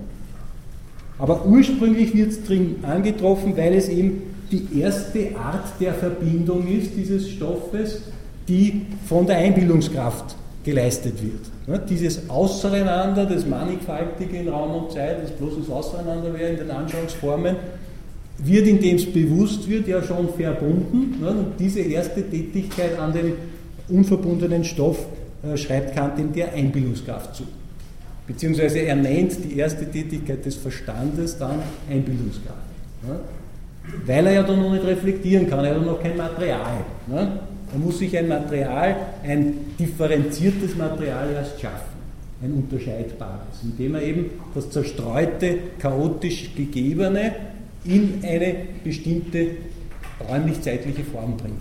Aber ursprünglich wird es drin angetroffen, weil es eben die erste Art der Verbindung ist, dieses Stoffes, die von der Einbildungskraft geleistet wird. Dieses Auseinander, das Mannigfaltige in Raum und Zeit, das bloßes Auseinander wäre in den Anschauungsformen, wird, indem es bewusst wird, ja schon verbunden. Und diese erste Tätigkeit an den unverbundenen Stoff schreibt Kant dem der Einbildungskraft zu. Beziehungsweise er nennt die erste Tätigkeit des Verstandes dann Einbildungskraft. Weil er ja dann noch nicht reflektieren kann, er hat noch kein Material. Er muss sich ein Material, ein differenziertes Material erst schaffen, ein unterscheidbares, indem er eben das zerstreute, chaotisch Gegebene in eine bestimmte räumlich-zeitliche Form bringt.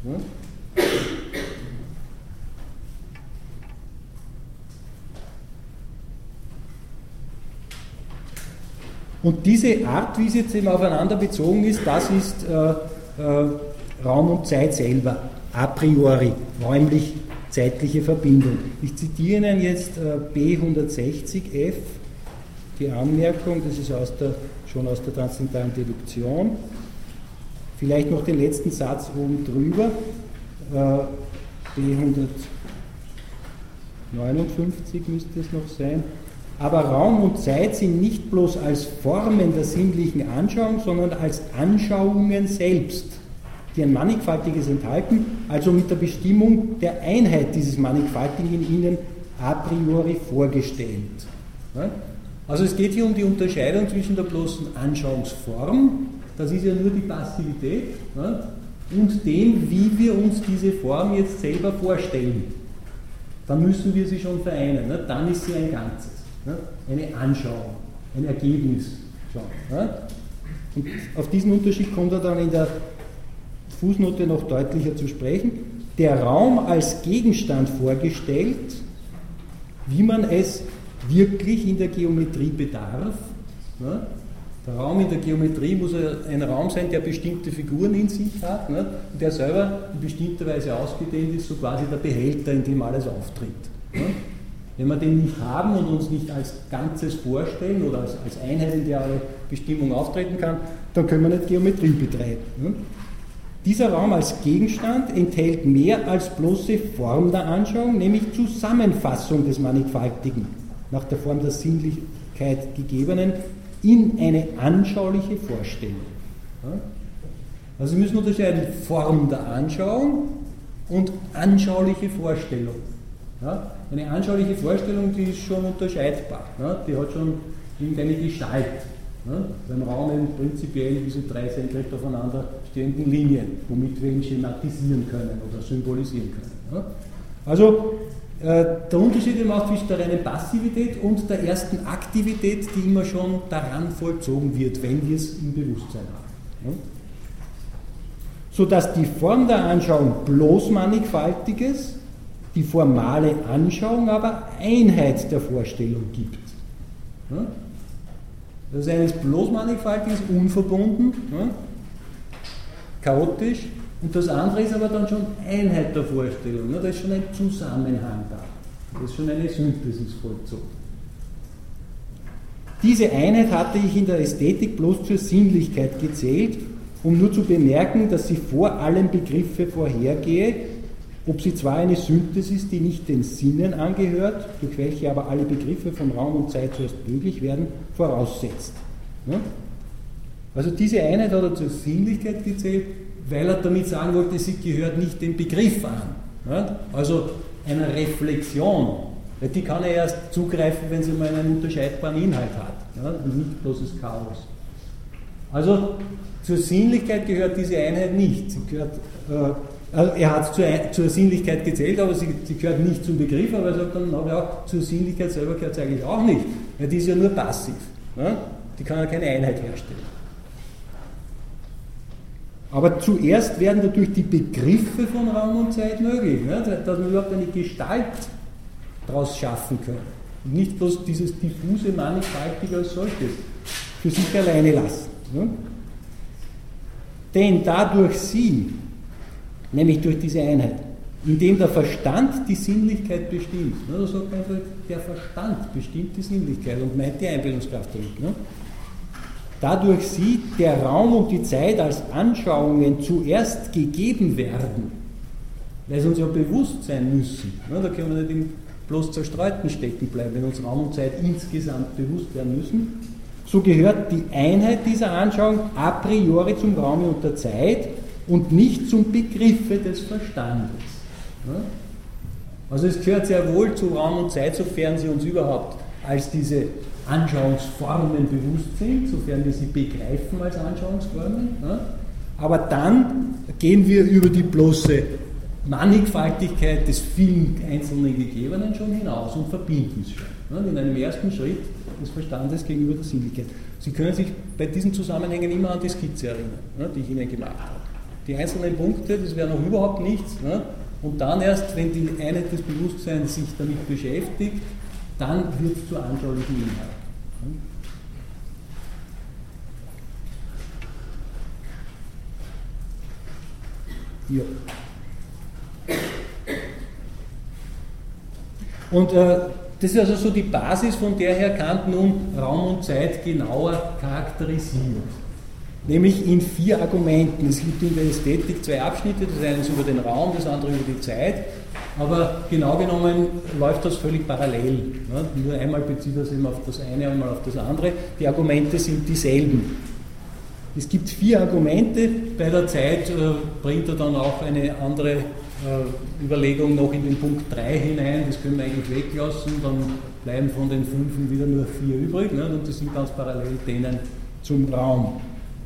Und diese Art, wie es jetzt eben aufeinander bezogen ist, das ist äh, äh, Raum und Zeit selber, a priori, räumlich-zeitliche Verbindung. Ich zitiere Ihnen jetzt äh, B hundertsechzig F, die Anmerkung, das ist aus der, schon aus der transzendentalen Deduktion. Vielleicht noch den letzten Satz oben drüber, äh, B hundertneunundfünfzig müsste es noch sein. Aber Raum und Zeit sind nicht bloß als Formen der sinnlichen Anschauung, sondern als Anschauungen selbst, die ein Mannigfaltiges enthalten, also mit der Bestimmung der Einheit dieses Mannigfaltigen in ihnen a priori vorgestellt. Also es geht hier um die Unterscheidung zwischen der bloßen Anschauungsform, das ist ja nur die Passivität, und dem, wie wir uns diese Form jetzt selber vorstellen. Dann müssen wir sie schon vereinen, dann ist sie ein Ganzes. Eine Anschauung, ein Ergebnis. Und auf diesen Unterschied kommt er dann in der Fußnote noch deutlicher zu sprechen. Der Raum als Gegenstand vorgestellt, wie man es wirklich in der Geometrie bedarf. Der Raum in der Geometrie muss ein Raum sein, der bestimmte Figuren in sich hat, und der selber in bestimmter Weise ausgedehnt ist, so quasi der Behälter, in dem alles auftritt. Wenn wir den nicht haben und uns nicht als Ganzes vorstellen oder als, als Einheit, in der eine Bestimmung auftreten kann, dann können wir nicht Geometrie betreiben. Dieser Raum als Gegenstand enthält mehr als bloße Form der Anschauung, nämlich Zusammenfassung des Mannigfaltigen, nach der Form der Sinnlichkeit gegebenen, in eine anschauliche Vorstellung. Also Sie müssen unterscheiden Form der Anschauung und anschauliche Vorstellung. Ja, eine anschauliche Vorstellung, die ist schon unterscheidbar, ja, die hat schon irgendeine Gestalt. Ja, beim Raum eben prinzipiell diese drei senkrecht aufeinander stehenden Linien, womit wir ihn schematisieren können oder symbolisieren können. Ja. Also äh, der Unterschied eben auch zwischen der reinen Passivität und der ersten Aktivität, die immer schon daran vollzogen wird, wenn wir es im Bewusstsein haben. Ja. Sodass die Form der Anschauung bloß Mannigfaltiges, die formale Anschauung aber Einheit der Vorstellung gibt. Ja? Das eine ist bloß mannigfaltig, ist unverbunden, ja? chaotisch, und das andere ist aber dann schon Einheit der Vorstellung. Ja? Da ist schon ein Zusammenhang da. Das ist schon eine Synthesis vollzogen. Diese Einheit hatte ich in der Ästhetik bloß zur Sinnlichkeit gezählt, um nur zu bemerken, dass sie vor allem Begriffe vorhergehe, ob sie zwar eine Synthese ist, die nicht den Sinnen angehört, durch welche aber alle Begriffe von Raum und Zeit zuerst möglich werden, voraussetzt. Ja? Also diese Einheit hat er zur Sinnlichkeit gezählt, weil er damit sagen wollte, sie gehört nicht dem Begriff an. Ja? Also einer Reflexion, weil die kann er erst zugreifen, wenn sie mal einen unterscheidbaren Inhalt hat, ja? Und nicht bloßes Chaos. Also zur Sinnlichkeit gehört diese Einheit nicht. Sie gehört, äh, also er hat es zur, zur Sinnlichkeit gezählt, aber sie, sie gehört nicht zum Begriff, aber er sagt dann aber auch, zur Sinnlichkeit selber gehört es eigentlich auch nicht, weil die ist ja nur passiv. Ja? Die kann ja keine Einheit herstellen. Aber zuerst werden dadurch die Begriffe von Raum und Zeit möglich, ne? Dass wir überhaupt eine Gestalt daraus schaffen können. Und nicht bloß dieses diffuse Mannigfaltige als solches für sich alleine lassen. Ne? Denn dadurch sie, nämlich durch diese Einheit, indem der Verstand die Sinnlichkeit bestimmt, ne? Da sagt man einfach, der Verstand bestimmt die Sinnlichkeit und meint die Einbildungskraft damit. Ne? Dadurch sie der Raum und die Zeit als Anschauungen zuerst gegeben werden, weil sie uns ja bewusst sein müssen. Ne? Da können wir nicht im bloß Zerstreuten stecken bleiben, wenn uns Raum und Zeit insgesamt bewusst werden müssen. So gehört die Einheit dieser Anschauung a priori zum Raum und der Zeit und nicht zum Begriffe des Verstandes. Ne? Also es gehört sehr wohl zu Raum und Zeit, sofern sie uns überhaupt als diese Anschauungsformen bewusst sind, sofern wir sie begreifen als Anschauungsformen. Ja. Aber dann gehen wir über die bloße Mannigfaltigkeit des vielen einzelnen Gegebenen schon hinaus und verbinden es schon. Ja, in einem ersten Schritt des Verstandes gegenüber der Sinnlichkeit. Sie können sich bei diesen Zusammenhängen immer an die Skizze erinnern, ja, die ich Ihnen gemacht habe. Die einzelnen Punkte, das wäre noch überhaupt nichts. Ja. Und dann erst, wenn die Einheit des Bewusstseins sich damit beschäftigt, dann wird es zur anschaulichen Inhalt. Ja. Und äh, das ist also so die Basis, von der her Kant nun Raum und Zeit genauer charakterisiert. Nämlich in vier Argumenten. Es gibt in der Ästhetik zwei Abschnitte, das eine ist über den Raum, das andere über die Zeit. Aber genau genommen läuft das völlig parallel. Ja, nur einmal bezieht er sich eben auf das eine, einmal auf das andere. Die Argumente sind dieselben. Es gibt vier Argumente. Bei der Zeit äh, bringt er dann auch eine andere äh, Überlegung noch in den Punkt drei hinein. Das können wir eigentlich weglassen. Dann bleiben von den fünf wieder nur vier übrig. Ne? Und das sind ganz parallel denen zum Raum.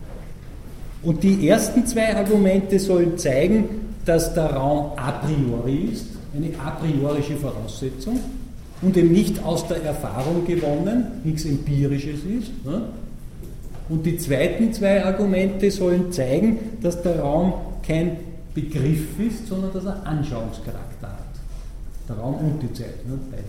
Und die ersten zwei Argumente sollen zeigen, dass der Raum a priori ist, eine a priorische Voraussetzung und eben nicht aus der Erfahrung gewonnen, nichts Empirisches ist. Ne? Und die zweiten zwei Argumente sollen zeigen, dass der Raum kein Begriff ist, sondern dass er Anschauungscharakter hat. Der Raum und die Zeit, ne? Beide.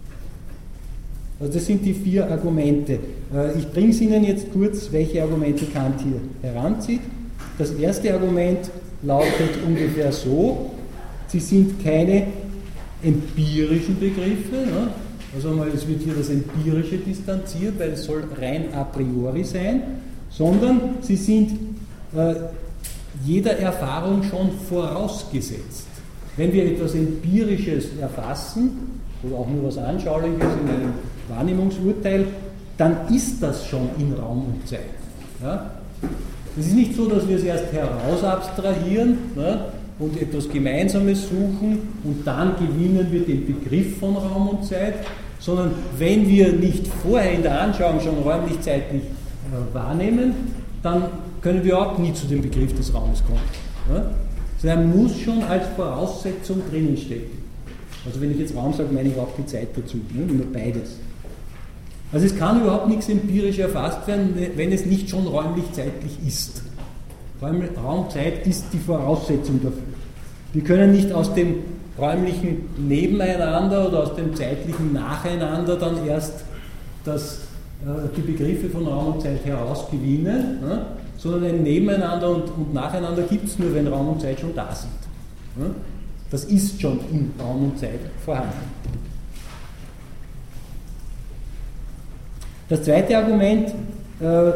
Also das sind die vier Argumente. Ich bringe es Ihnen jetzt kurz, welche Argumente Kant hier heranzieht. Das erste Argument lautet ungefähr so: Sie sind keine empirischen Begriffe. Ne? Also mal, es wird hier das Empirische distanziert, weil es soll rein a priori sein, sondern sie sind äh, jeder Erfahrung schon vorausgesetzt. Wenn wir etwas Empirisches erfassen, oder auch nur was Anschauliches in einem Wahrnehmungsurteil, dann ist das schon in Raum und Zeit. Ja? Es ist nicht so, dass wir es erst heraus abstrahieren, ne, und etwas Gemeinsames suchen und dann gewinnen wir den Begriff von Raum und Zeit, sondern wenn wir nicht vorher in der Anschauung schon räumlich-zeitlich äh, wahrnehmen, dann können wir auch nie zu dem Begriff des Raumes kommen. Ja? Also er muss schon als Voraussetzung drinnen stecken. Also wenn ich jetzt Raum sage, meine ich auch die Zeit dazu, ne? Nur beides. Also es kann überhaupt nichts empirisch erfasst werden, wenn es nicht schon räumlich-zeitlich ist. Raum-Zeit ist die Voraussetzung dafür. Wir können nicht aus dem räumlichen Nebeneinander oder aus dem zeitlichen Nacheinander dann erst das, äh, die Begriffe von Raum und Zeit herausgewinnen, ne? Sondern ein Nebeneinander und, und Nacheinander gibt es nur, wenn Raum und Zeit schon da sind. Ne? Das ist schon in Raum und Zeit vorhanden. Das zweite Argument äh,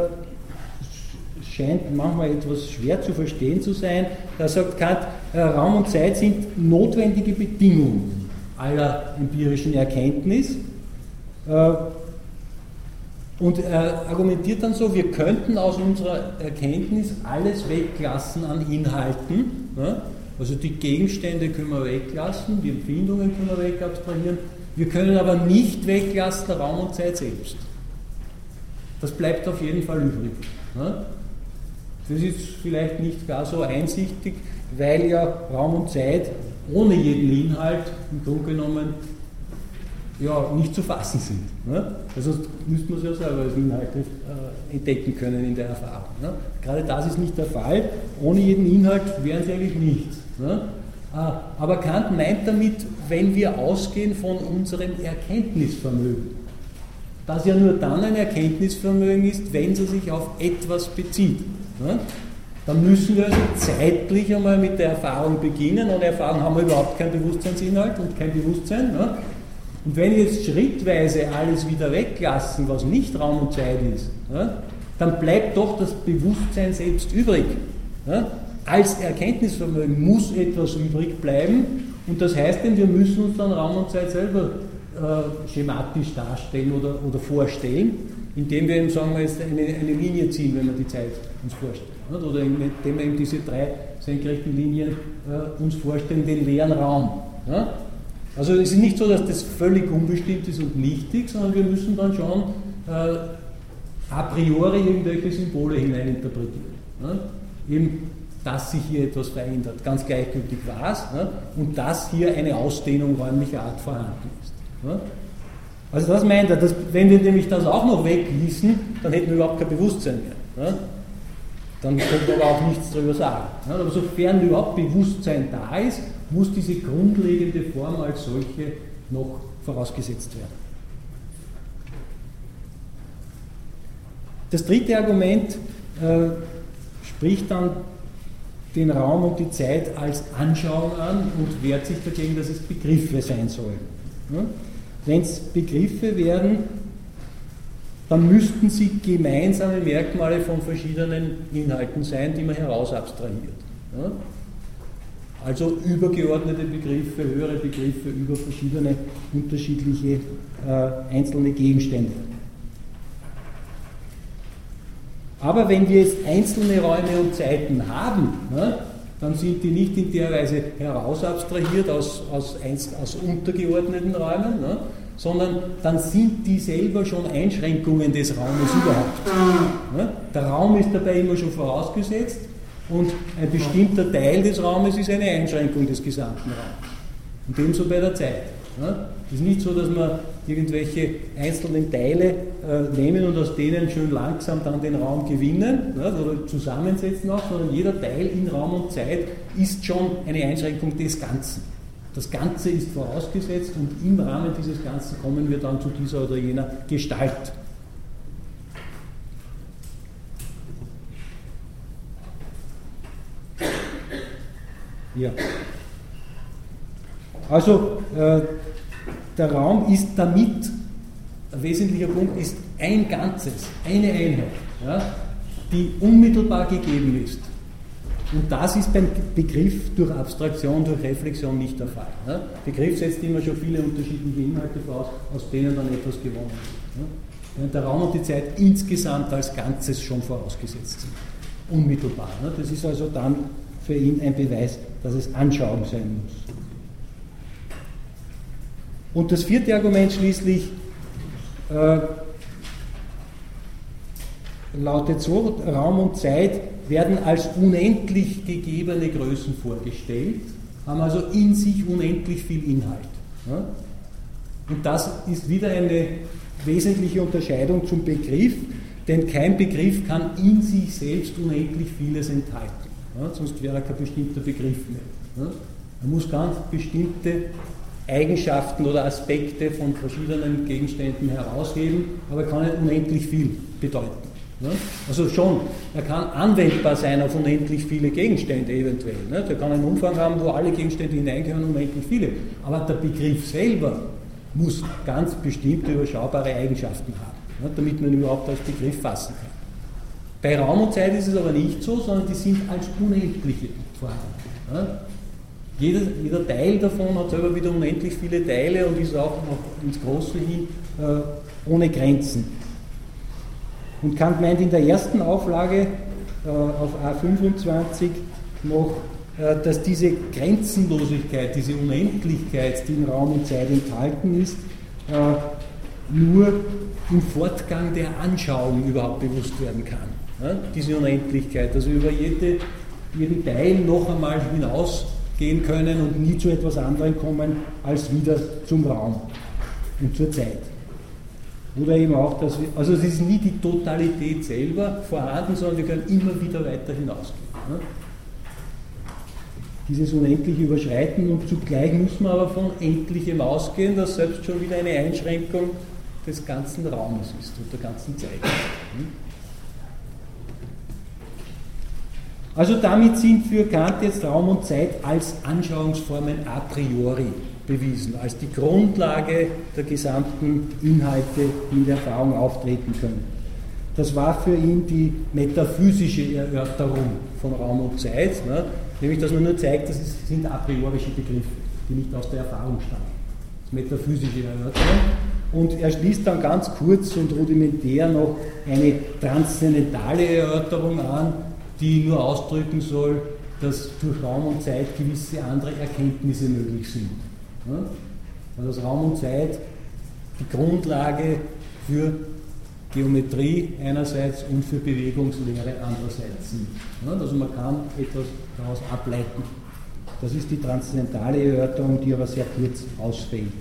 scheint manchmal etwas schwer zu verstehen zu sein. Da sagt Kant, äh, Raum und Zeit sind notwendige Bedingungen aller empirischen Erkenntnis. Äh, und er argumentiert dann so, wir könnten aus unserer Erkenntnis alles weglassen an Inhalten. Ja? Also die Gegenstände können wir weglassen, die Empfindungen können wir wegabstrahieren. Wir können aber nicht weglassen Raum und Zeit selbst. Das bleibt auf jeden Fall übrig. Ja? Das ist vielleicht nicht gar so einsichtig, weil ja Raum und Zeit ohne jeden Inhalt im Grunde genommen ja, nicht zu fassen sind. Ne? Also müsste man es ja selber als Inhalte äh, entdecken können in der Erfahrung. Ne? Gerade das ist nicht der Fall. Ohne jeden Inhalt wären sie eigentlich nichts. Ne? Äh, aber Kant meint damit, wenn wir ausgehen von unserem Erkenntnisvermögen, das ja nur dann ein Erkenntnisvermögen ist, wenn es sich auf etwas bezieht. Ne? Dann müssen wir also zeitlich einmal mit der Erfahrung beginnen. Ohne Erfahrung haben wir überhaupt keinen Bewusstseinsinhalt und kein Bewusstsein. Ne? Und wenn wir jetzt schrittweise alles wieder weglassen, was nicht Raum und Zeit ist, ja, dann bleibt doch das Bewusstsein selbst übrig. Ja. Als Erkenntnisvermögen muss etwas übrig bleiben und das heißt denn, wir müssen uns dann Raum und Zeit selber äh, schematisch darstellen oder, oder vorstellen, indem wir eben, sagen wir jetzt, eine, eine Linie ziehen, wenn wir die Zeit uns vorstellen. Ja. Oder indem wir eben diese drei senkrechten Linien äh, uns vorstellen, den leeren Raum. Ja. Also es ist nicht so, dass das völlig unbestimmt ist und nichtig, sondern wir müssen dann schon äh, a priori irgendwelche Symbole hineininterpretieren. Ne? Eben, dass sich hier etwas verändert, ganz gleichgültig was, ne? Und dass hier eine Ausdehnung räumlicher Art vorhanden ist. Ne? Also das meint er, dass, wenn wir nämlich das auch noch wegließen, dann hätten wir überhaupt kein Bewusstsein mehr. Ne? Dann können wir aber auch nichts darüber sagen. Ne? Aber sofern überhaupt Bewusstsein da ist, muss diese grundlegende Form als solche noch vorausgesetzt werden. Das dritte Argument äh, spricht dann den Raum und die Zeit als Anschauung an und wehrt sich dagegen, dass es Begriffe sein sollen. Ja? Wenn es Begriffe werden, dann müssten sie gemeinsame Merkmale von verschiedenen Inhalten sein, die man herausabstrahiert. Ja? Also übergeordnete Begriffe, höhere Begriffe über verschiedene unterschiedliche äh, einzelne Gegenstände. Aber wenn wir jetzt einzelne Räume und Zeiten haben, ne, dann sind die nicht in der Weise herausabstrahiert aus, aus, aus untergeordneten Räumen, ne, sondern dann sind die selber schon Einschränkungen des Raumes überhaupt. Ne. Der Raum ist dabei immer schon vorausgesetzt. Und ein bestimmter Teil des Raumes ist eine Einschränkung des gesamten Raums. Und ebenso bei der Zeit. Es ist nicht so, dass wir irgendwelche einzelnen Teile äh, nehmen und aus denen schön langsam dann den Raum gewinnen, ja, oder zusammensetzen auch, sondern jeder Teil in Raum und Zeit ist schon eine Einschränkung des Ganzen. Das Ganze ist vorausgesetzt und im Rahmen dieses Ganzen kommen wir dann zu dieser oder jener Gestalt. Ja. Also äh, der Raum ist damit, ein wesentlicher Punkt ist ein Ganzes, eine Einheit, ja, die unmittelbar gegeben ist. Und das ist beim Begriff durch Abstraktion, durch Reflexion nicht der Fall. Ja. Begriff setzt immer schon viele unterschiedliche Inhalte voraus, aus denen dann etwas gewonnen wird. Ja. Während der Raum und die Zeit insgesamt als Ganzes schon vorausgesetzt sind. Unmittelbar. Ja. Das ist also dann für ihn ein Beweis, dass es Anschauung sein muss. Und das vierte Argument schließlich äh, lautet so, Raum und Zeit werden als unendlich gegebene Größen vorgestellt, haben also in sich unendlich viel Inhalt. Ja? Und das ist wieder eine wesentliche Unterscheidung zum Begriff, denn kein Begriff kann in sich selbst unendlich vieles enthalten. Ja, sonst wäre er kein bestimmter Begriff mehr. Ja, er muss ganz bestimmte Eigenschaften oder Aspekte von verschiedenen Gegenständen herausheben, aber er kann nicht unendlich viel bedeuten. Ja, also schon, er kann anwendbar sein auf unendlich viele Gegenstände eventuell. Ja, er kann einen Umfang haben, wo alle Gegenstände hineingehören, unendlich viele. Aber der Begriff selber muss ganz bestimmte überschaubare Eigenschaften haben. ja, damit man ihn überhaupt als Begriff fassen kann. Bei Raum und Zeit ist es aber nicht so, sondern die sind als unendliche vorhanden. Ja. Jeder, jeder Teil davon hat selber wieder unendlich viele Teile und ist auch noch ins Große hin äh, ohne Grenzen. Und Kant meint in der ersten Auflage äh, auf A fünfundzwanzig noch, äh, dass diese Grenzenlosigkeit, diese Unendlichkeit, die in Raum und Zeit enthalten ist, äh, nur im Fortgang der Anschauung überhaupt bewusst werden kann. Ja? Diese Unendlichkeit, also über jede, jeden Teil noch einmal hinausgehen können und nie zu etwas anderem kommen als wieder zum Raum und zur Zeit. Oder eben auch, dass wir, also es ist nie die Totalität selber vorhanden, sondern wir können immer wieder weiter hinausgehen. Ja? Dieses unendliche Überschreiten und zugleich muss man aber von Endlichem ausgehen, das selbst schon wieder eine Einschränkung des ganzen Raumes ist und der ganzen Zeit. Also damit sind für Kant jetzt Raum und Zeit als Anschauungsformen a priori bewiesen, als die Grundlage der gesamten Inhalte, die in der Erfahrung auftreten können. Das war für ihn die metaphysische Erörterung von Raum und Zeit, ne? Nämlich, dass man nur zeigt, das sind a priorische Begriffe, die nicht aus der Erfahrung stammen. Das metaphysische Erörterung. Und er schließt dann ganz kurz und rudimentär noch eine transzendentale Erörterung an, die nur ausdrücken soll, dass durch Raum und Zeit gewisse andere Erkenntnisse möglich sind. Ja? Also dass Raum und Zeit die Grundlage für Geometrie einerseits und für Bewegungslehre andererseits sind. Ja? Also man kann etwas daraus ableiten. Das ist die transzendentale Erörterung, die aber sehr kurz ausfällt.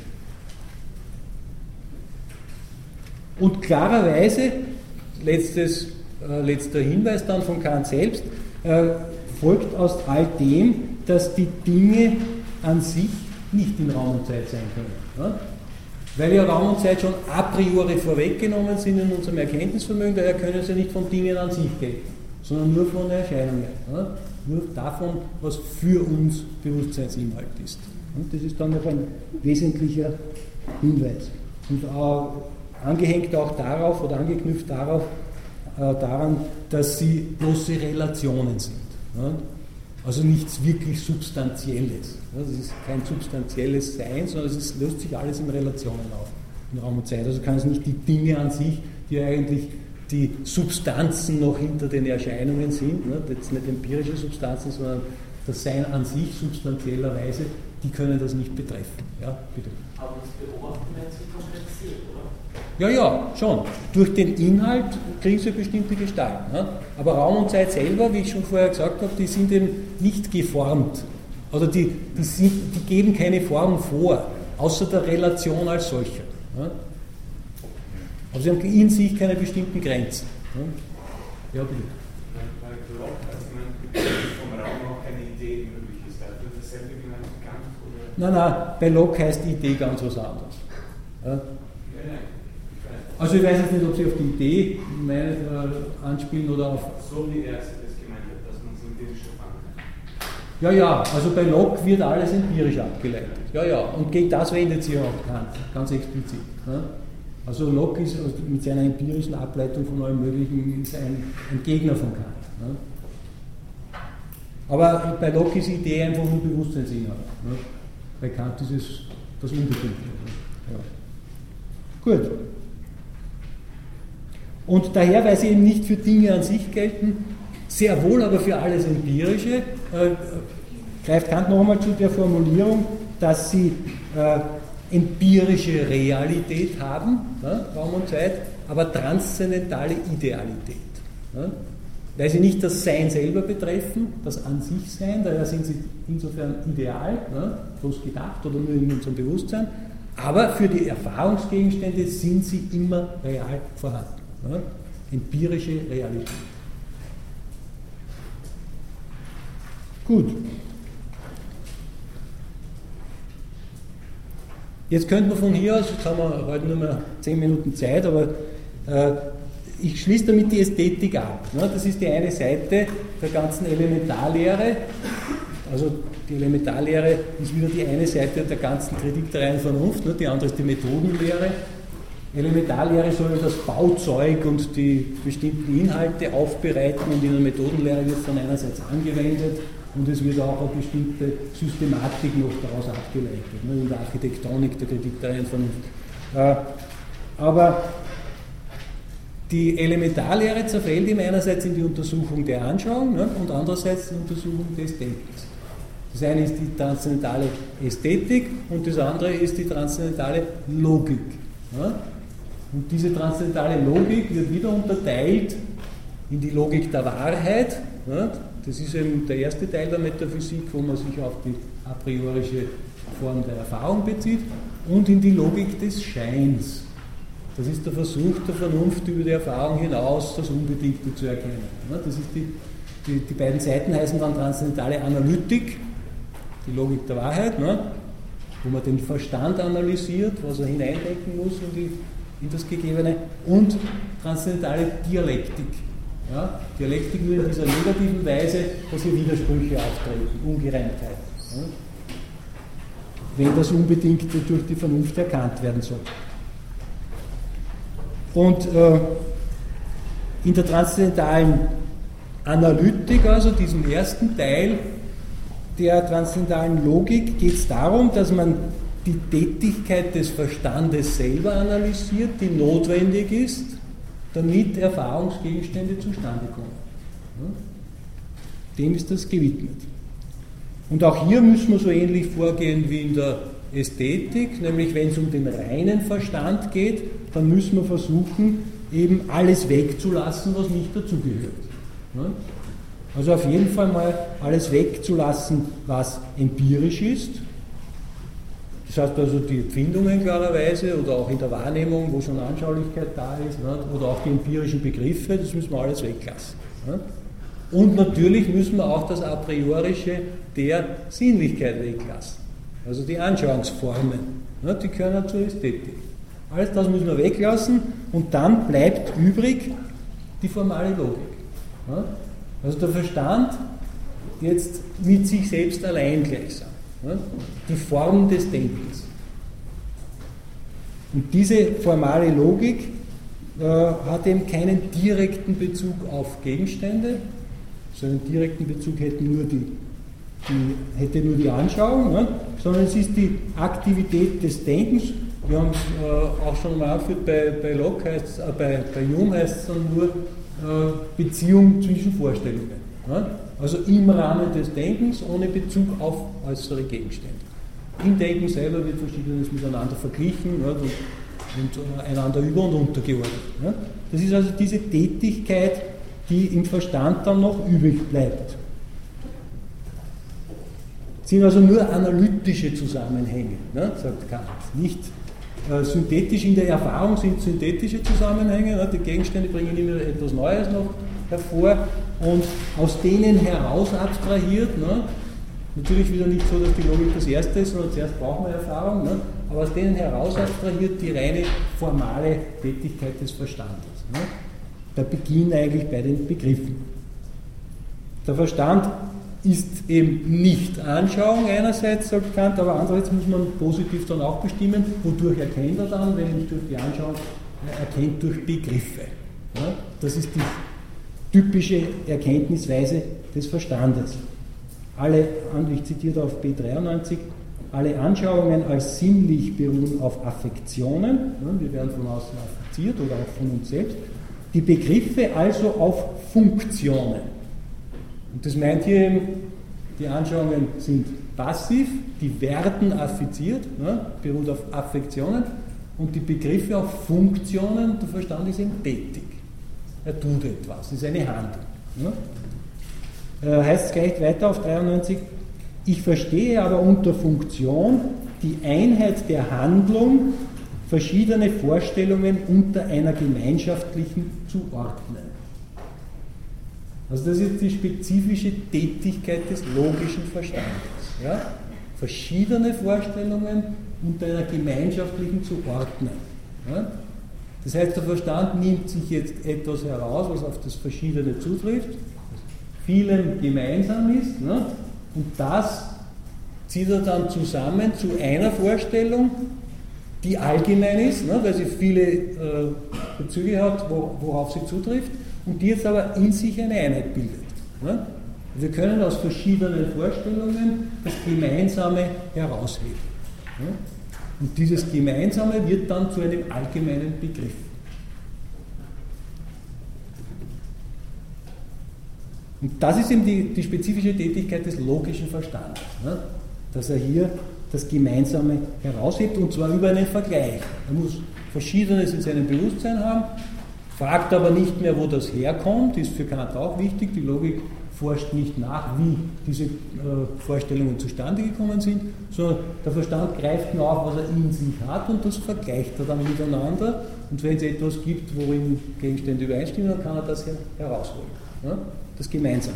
Und klarerweise, letztes, äh, letzter Hinweis dann von Kant selbst, äh, folgt aus all dem, dass die Dinge an sich nicht in Raum und Zeit sein können. Ja? Weil ja Raum und Zeit schon a priori vorweggenommen sind in unserem Erkenntnisvermögen, daher können sie nicht von Dingen an sich gelten, sondern nur von der Erscheinung her. Ja? Nur davon, was für uns Bewusstseinsinhalt ist. Und das ist dann noch ein wesentlicher Hinweis. Und auch angehängt auch darauf oder angeknüpft darauf, äh, daran, dass sie bloße Relationen sind. Ja? Also nichts wirklich Substanzielles. Ja? Das ist kein substanzielles Sein, sondern es ist, löst sich alles in Relationen auf, in Raum und Zeit. Also kann es nicht die Dinge an sich, die eigentlich die Substanzen noch hinter den Erscheinungen sind, ne? Jetzt nicht empirische Substanzen, sondern das Sein an sich substanziellerweise, die können das nicht betreffen. Ja, bitte. Aber das Beobachten wird so kompliziert, oder? Ja, ja, schon. Durch den Inhalt kriegen sie bestimmte Gestalten. Ne? Aber Raum und Zeit selber, wie ich schon vorher gesagt habe, die sind eben nicht geformt. Oder die, die, sind, die geben keine Form vor, außer der Relation als solcher. Ne? Aber sie haben in sich keine bestimmten Grenzen. Ne? Ja, bitte. Weil Locke, also vom Raum auch eine Idee möglich ist. Also dasselbe gemeint Kant oder? Nein, nein, bei Locke heißt die Idee ganz was anderes. Ja? Ja, nein. Also ich weiß jetzt nicht, ob Sie auf die Idee meine, äh, anspielen oder auf... So wie er es gemeint hat, dass man es empirisch erfahren kann. Ja, ja, also bei Locke wird alles empirisch abgeleitet. Ja, ja, und gegen das wendet sich auch Kant, ganz explizit. Ne? Also Locke ist mit seiner empirischen Ableitung von allem Möglichen ist ein, ein Gegner von Kant. Ne? Aber bei Locke ist die Idee einfach nur Bewusstseinsinhalt. Ne? Bei Kant ist es das Unbestimmte. Ja. Gut. Und daher, weil sie eben nicht für Dinge an sich gelten, sehr wohl aber für alles Empirische, äh, greift Kant noch einmal zu der Formulierung, dass sie äh, empirische Realität haben, ne, Raum und Zeit, aber transzendentale Idealität. Ne, weil sie nicht das Sein selber betreffen, das an sich Sein, daher sind sie insofern ideal, ne, bloß gedacht oder nur in unserem Bewusstsein, aber für die Erfahrungsgegenstände sind sie immer real vorhanden. Ja, empirische Realität. Gut. Jetzt könnte man von hier aus, jetzt haben wir heute nur mehr zehn Minuten Zeit, aber äh, ich schließe damit die Ästhetik ab. Ne? Das ist die eine Seite der ganzen Elementarlehre. Also die Elementarlehre ist wieder die eine Seite der ganzen Kritik der reinen Vernunft, ne? Die andere ist die Methodenlehre. Elementarlehre soll das Bauzeug und die bestimmten Inhalte aufbereiten und in der Methodenlehre wird es dann einerseits angewendet und es wird auch eine bestimmte Systematik noch daraus abgeleitet, ne, in der Architektonik, der Kritik der reinen Vernunft. Äh, aber die Elementarlehre zerfällt ihm einerseits in die Untersuchung der Anschauung, ne, und andererseits die Untersuchung des Denkens. Das eine ist die transzendentale Ästhetik und das andere ist die transzendentale Logik. Ne. Und diese transzendentale Logik wird wieder unterteilt in die Logik der Wahrheit. Ne. Das ist eben der erste Teil der Metaphysik, wo man sich auf die a priorische Form der Erfahrung bezieht, und in die Logik des Scheins. Das ist der Versuch der Vernunft, über die Erfahrung hinaus das Unbedingte zu erkennen. Das ist die, die, die beiden Seiten heißen dann transzendentale Analytik, die Logik der Wahrheit, ne, wo man den Verstand analysiert, was er hineindenken muss in, die, in das Gegebene, und transzendentale Dialektik. Ja, Dialektik nur in dieser negativen Weise, dass hier Widersprüche auftreten, Ungereimtheiten. Ja, wenn das Unbedingte durch die Vernunft erkannt werden soll. Und äh, in der transzendentalen Analytik, also diesem ersten Teil der transzendentalen Logik, geht es darum, dass man die Tätigkeit des Verstandes selber analysiert, die notwendig ist, damit Erfahrungsgegenstände zustande kommen. Ja? Dem ist das gewidmet. Und auch hier müssen wir so ähnlich vorgehen wie in der Ästhetik, nämlich wenn es um den reinen Verstand geht, dann müssen wir versuchen, eben alles wegzulassen, was nicht dazugehört. Ja? Also auf jeden Fall mal alles wegzulassen, was empirisch ist. Das heißt also die Empfindungen klarerweise oder auch in der Wahrnehmung, wo schon Anschaulichkeit da ist, ne, oder auch die empirischen Begriffe, das müssen wir alles weglassen. Ne. Und natürlich müssen wir auch das A priorische der Sinnlichkeit weglassen. Also die Anschauungsformen, ne, die gehören zur Ästhetik. Alles das müssen wir weglassen und dann bleibt übrig die formale Logik. Ne. Also der Verstand jetzt mit sich selbst allein gleichsam. Die Form des Denkens. Und diese formale Logik äh, hat eben keinen direkten Bezug auf Gegenstände, so einen direkten Bezug hätte nur die, die, hätte nur die Anschauung, ne? Sondern es ist die Aktivität des Denkens. Wir haben es äh, auch schon mal angeführt, bei, bei Locke heißt es, äh, bei, bei Hume heißt es dann nur äh, Beziehung zwischen Vorstellungen. Ne? Also im Rahmen des Denkens, ohne Bezug auf äußere Gegenstände. Im Denken selber wird Verschiedenes miteinander verglichen, ja, und, und einander über- und untergeordnet. Ja. Das ist also diese Tätigkeit, die im Verstand dann noch übrig bleibt. Das sind also nur analytische Zusammenhänge, ne, sagt Kant. Nicht äh, synthetisch, in der Erfahrung sind synthetische Zusammenhänge, ne, die Gegenstände bringen immer etwas Neues noch hervor. Und aus denen heraus abstrahiert, ne, natürlich wieder nicht so, dass die Logik das Erste ist, sondern zuerst brauchen wir Erfahrung, ne, aber aus denen heraus abstrahiert die reine formale Tätigkeit des Verstandes. Ne. Der Beginn eigentlich bei den Begriffen. Der Verstand ist eben nicht Anschauung einerseits, sagt Kant, aber andererseits muss man positiv dann auch bestimmen, wodurch erkennt er dann, wenn nicht durch die Anschauung, er erkennt durch Begriffe. Ne. Das ist die typische Erkenntnisweise des Verstandes. Alle, ich zitiere auf B dreiundneunzig, alle Anschauungen als sinnlich beruhen auf Affektionen, wir werden von außen affiziert oder auch von uns selbst, die Begriffe also auf Funktionen. Und das meint hier eben, die Anschauungen sind passiv, die werden affiziert, ne, beruht auf Affektionen, und die Begriffe auf Funktionen, der Verstand ist eben tätig. Er tut etwas, das ist eine Handlung. Ja? Heißt es gleich weiter auf dreiundneunzig, ich verstehe aber unter Funktion die Einheit der Handlung, verschiedene Vorstellungen unter einer gemeinschaftlichen zu ordnen. Also das ist die spezifische Tätigkeit des logischen Verstandes. Ja? Verschiedene Vorstellungen unter einer gemeinschaftlichen zu ordnen. Ja? Das heißt, der Verstand nimmt sich jetzt etwas heraus, was auf das Verschiedene zutrifft, vielem gemeinsam ist, ne? Und das zieht er dann zusammen zu einer Vorstellung, die allgemein ist, ne, weil sie viele äh, Bezüge hat, wo, worauf sie zutrifft, und die jetzt aber in sich eine Einheit bildet. Ne? Wir können aus verschiedenen Vorstellungen das Gemeinsame herausheben. Ne? Und dieses Gemeinsame wird dann zu einem allgemeinen Begriff. Und das ist eben die, die spezifische Tätigkeit des logischen Verstandes, ne? Dass er hier das Gemeinsame heraushebt, und zwar über einen Vergleich. Er muss Verschiedenes in seinem Bewusstsein haben, fragt aber nicht mehr, wo das herkommt, ist für Kant auch wichtig. Die Logik forscht nicht nach, wie diese äh, Vorstellungen zustande gekommen sind, sondern der Verstand greift nur auf, was er in sich hat, und das vergleicht er dann miteinander. Und wenn es etwas gibt, worin Gegenstände übereinstimmen, dann kann er das her herausholen. Ja? Das Gemeinsame.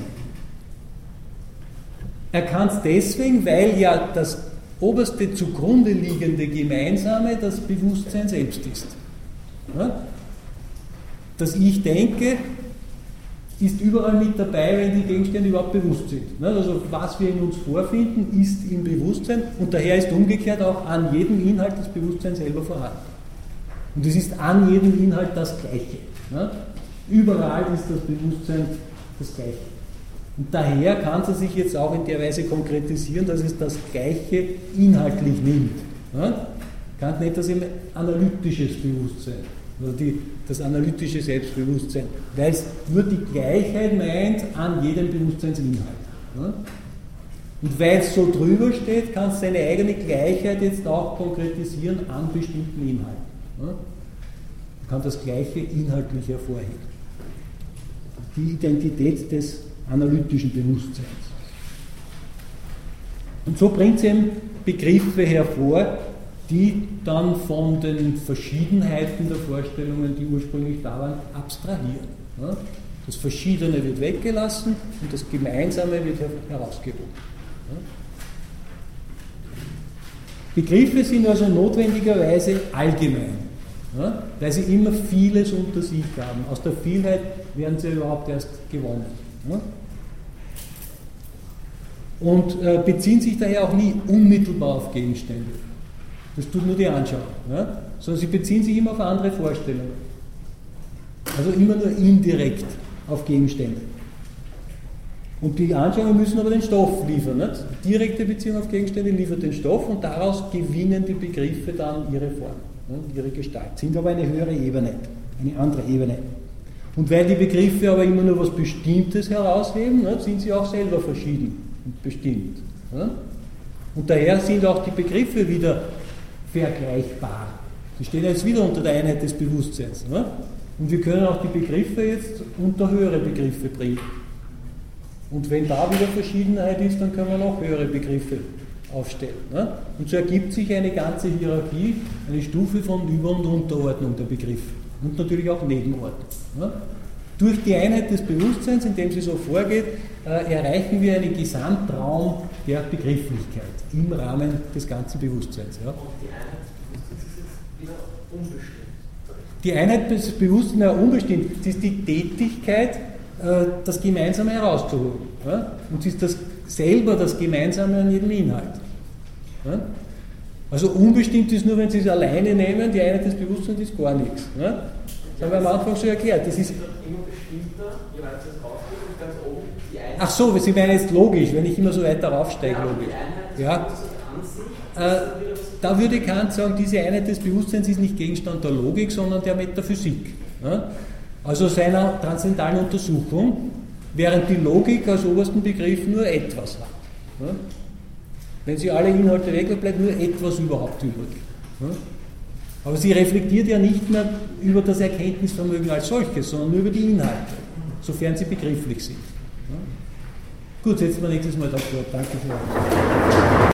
Er kann es deswegen, weil ja das oberste zugrunde liegende Gemeinsame das Bewusstsein selbst ist. Ja? Das Ich denke ist überall mit dabei, wenn die Gegenstände überhaupt bewusst sind. Also was wir in uns vorfinden, ist im Bewusstsein, und daher ist umgekehrt auch an jedem Inhalt das Bewusstsein selber vorhanden. Und es ist an jedem Inhalt das Gleiche. Überall ist das Bewusstsein das Gleiche. Und daher kann es sich jetzt auch in der Weise konkretisieren, dass es das Gleiche inhaltlich nimmt. Kant nennt das eben analytisches Bewusstsein, oder die, das analytische Selbstbewusstsein, weil es nur die Gleichheit meint an jedem Bewusstseinsinhalt. Und weil es so drüber steht, kann es seine eigene Gleichheit jetzt auch konkretisieren an bestimmten Inhalten. Man kann das Gleiche inhaltlich hervorheben. Die Identität des analytischen Bewusstseins. Und so bringt es eben Begriffe hervor, die dann von den Verschiedenheiten der Vorstellungen, die ursprünglich da waren, abstrahieren. Das Verschiedene wird weggelassen und das Gemeinsame wird herausgehoben. Begriffe sind also notwendigerweise allgemein, weil sie immer vieles unter sich haben. Aus der Vielheit werden sie überhaupt erst gewonnen. Und äh, beziehen sich daher auch nie unmittelbar auf Gegenstände. Das tut nur die Anschauung. Ja? Sondern sie beziehen sich immer auf andere Vorstellungen. Also immer nur indirekt auf Gegenstände. Und die Anschauungen müssen aber den Stoff liefern. Nicht? Direkte Beziehung auf Gegenstände liefert den Stoff, und daraus gewinnen die Begriffe dann ihre Form, ja? ihre Gestalt. Sind aber eine höhere Ebene, eine andere Ebene. Und weil die Begriffe aber immer nur was Bestimmtes herausheben, ne, sind sie auch selber verschieden und bestimmt. Ne? Und daher sind auch die Begriffe wieder vergleichbar. Sie stehen jetzt wieder unter der Einheit des Bewusstseins. Ne? Und wir können auch die Begriffe jetzt unter höhere Begriffe bringen. Und wenn da wieder Verschiedenheit ist, dann können wir noch höhere Begriffe aufstellen. Ne? Und so ergibt sich eine ganze Hierarchie, eine Stufe von Über- und Unterordnung der Begriffe. Und natürlich auch Nebenordnung. Ne? Durch die Einheit des Bewusstseins, indem sie so vorgeht, äh, erreichen wir einen Gesamtraum der Begrifflichkeit im Rahmen des ganzen Bewusstseins. Ja? Und die Einheit des Bewusstseins ist jetzt wieder unbestimmt. Die Einheit des Bewusstseins ist unbestimmt. Es ist die Tätigkeit, äh, das Gemeinsame herauszuholen. Ja? Und es ist das selber das Gemeinsame an jedem Inhalt. Ja? Also unbestimmt ist nur, wenn Sie es alleine nehmen, die Einheit des Bewusstseins ist gar nichts. Ne? Das haben wir am Anfang schon erklärt. Das ist immer bestimmter, je weiter es raufgeht, und ganz oben die Einheit. Ach so, Sie meinen jetzt logisch, wenn ich immer so weiter raufsteige, ja, logisch. Ja. Äh, da würde Kant sagen, diese Einheit des Bewusstseins ist nicht Gegenstand der Logik, sondern der Metaphysik. Ne? Also seiner transzendentalen Untersuchung, während die Logik als obersten Begriff nur etwas hat. Ne? Wenn sie alle Inhalte weglassen, bleibt nur etwas überhaupt übrig. Aber sie reflektiert ja nicht mehr über das Erkenntnisvermögen als solches, sondern nur über die Inhalte, sofern sie begrifflich sind. Gut, setzen wir nächstes Mal davor. Danke für die Aufmerksamkeit.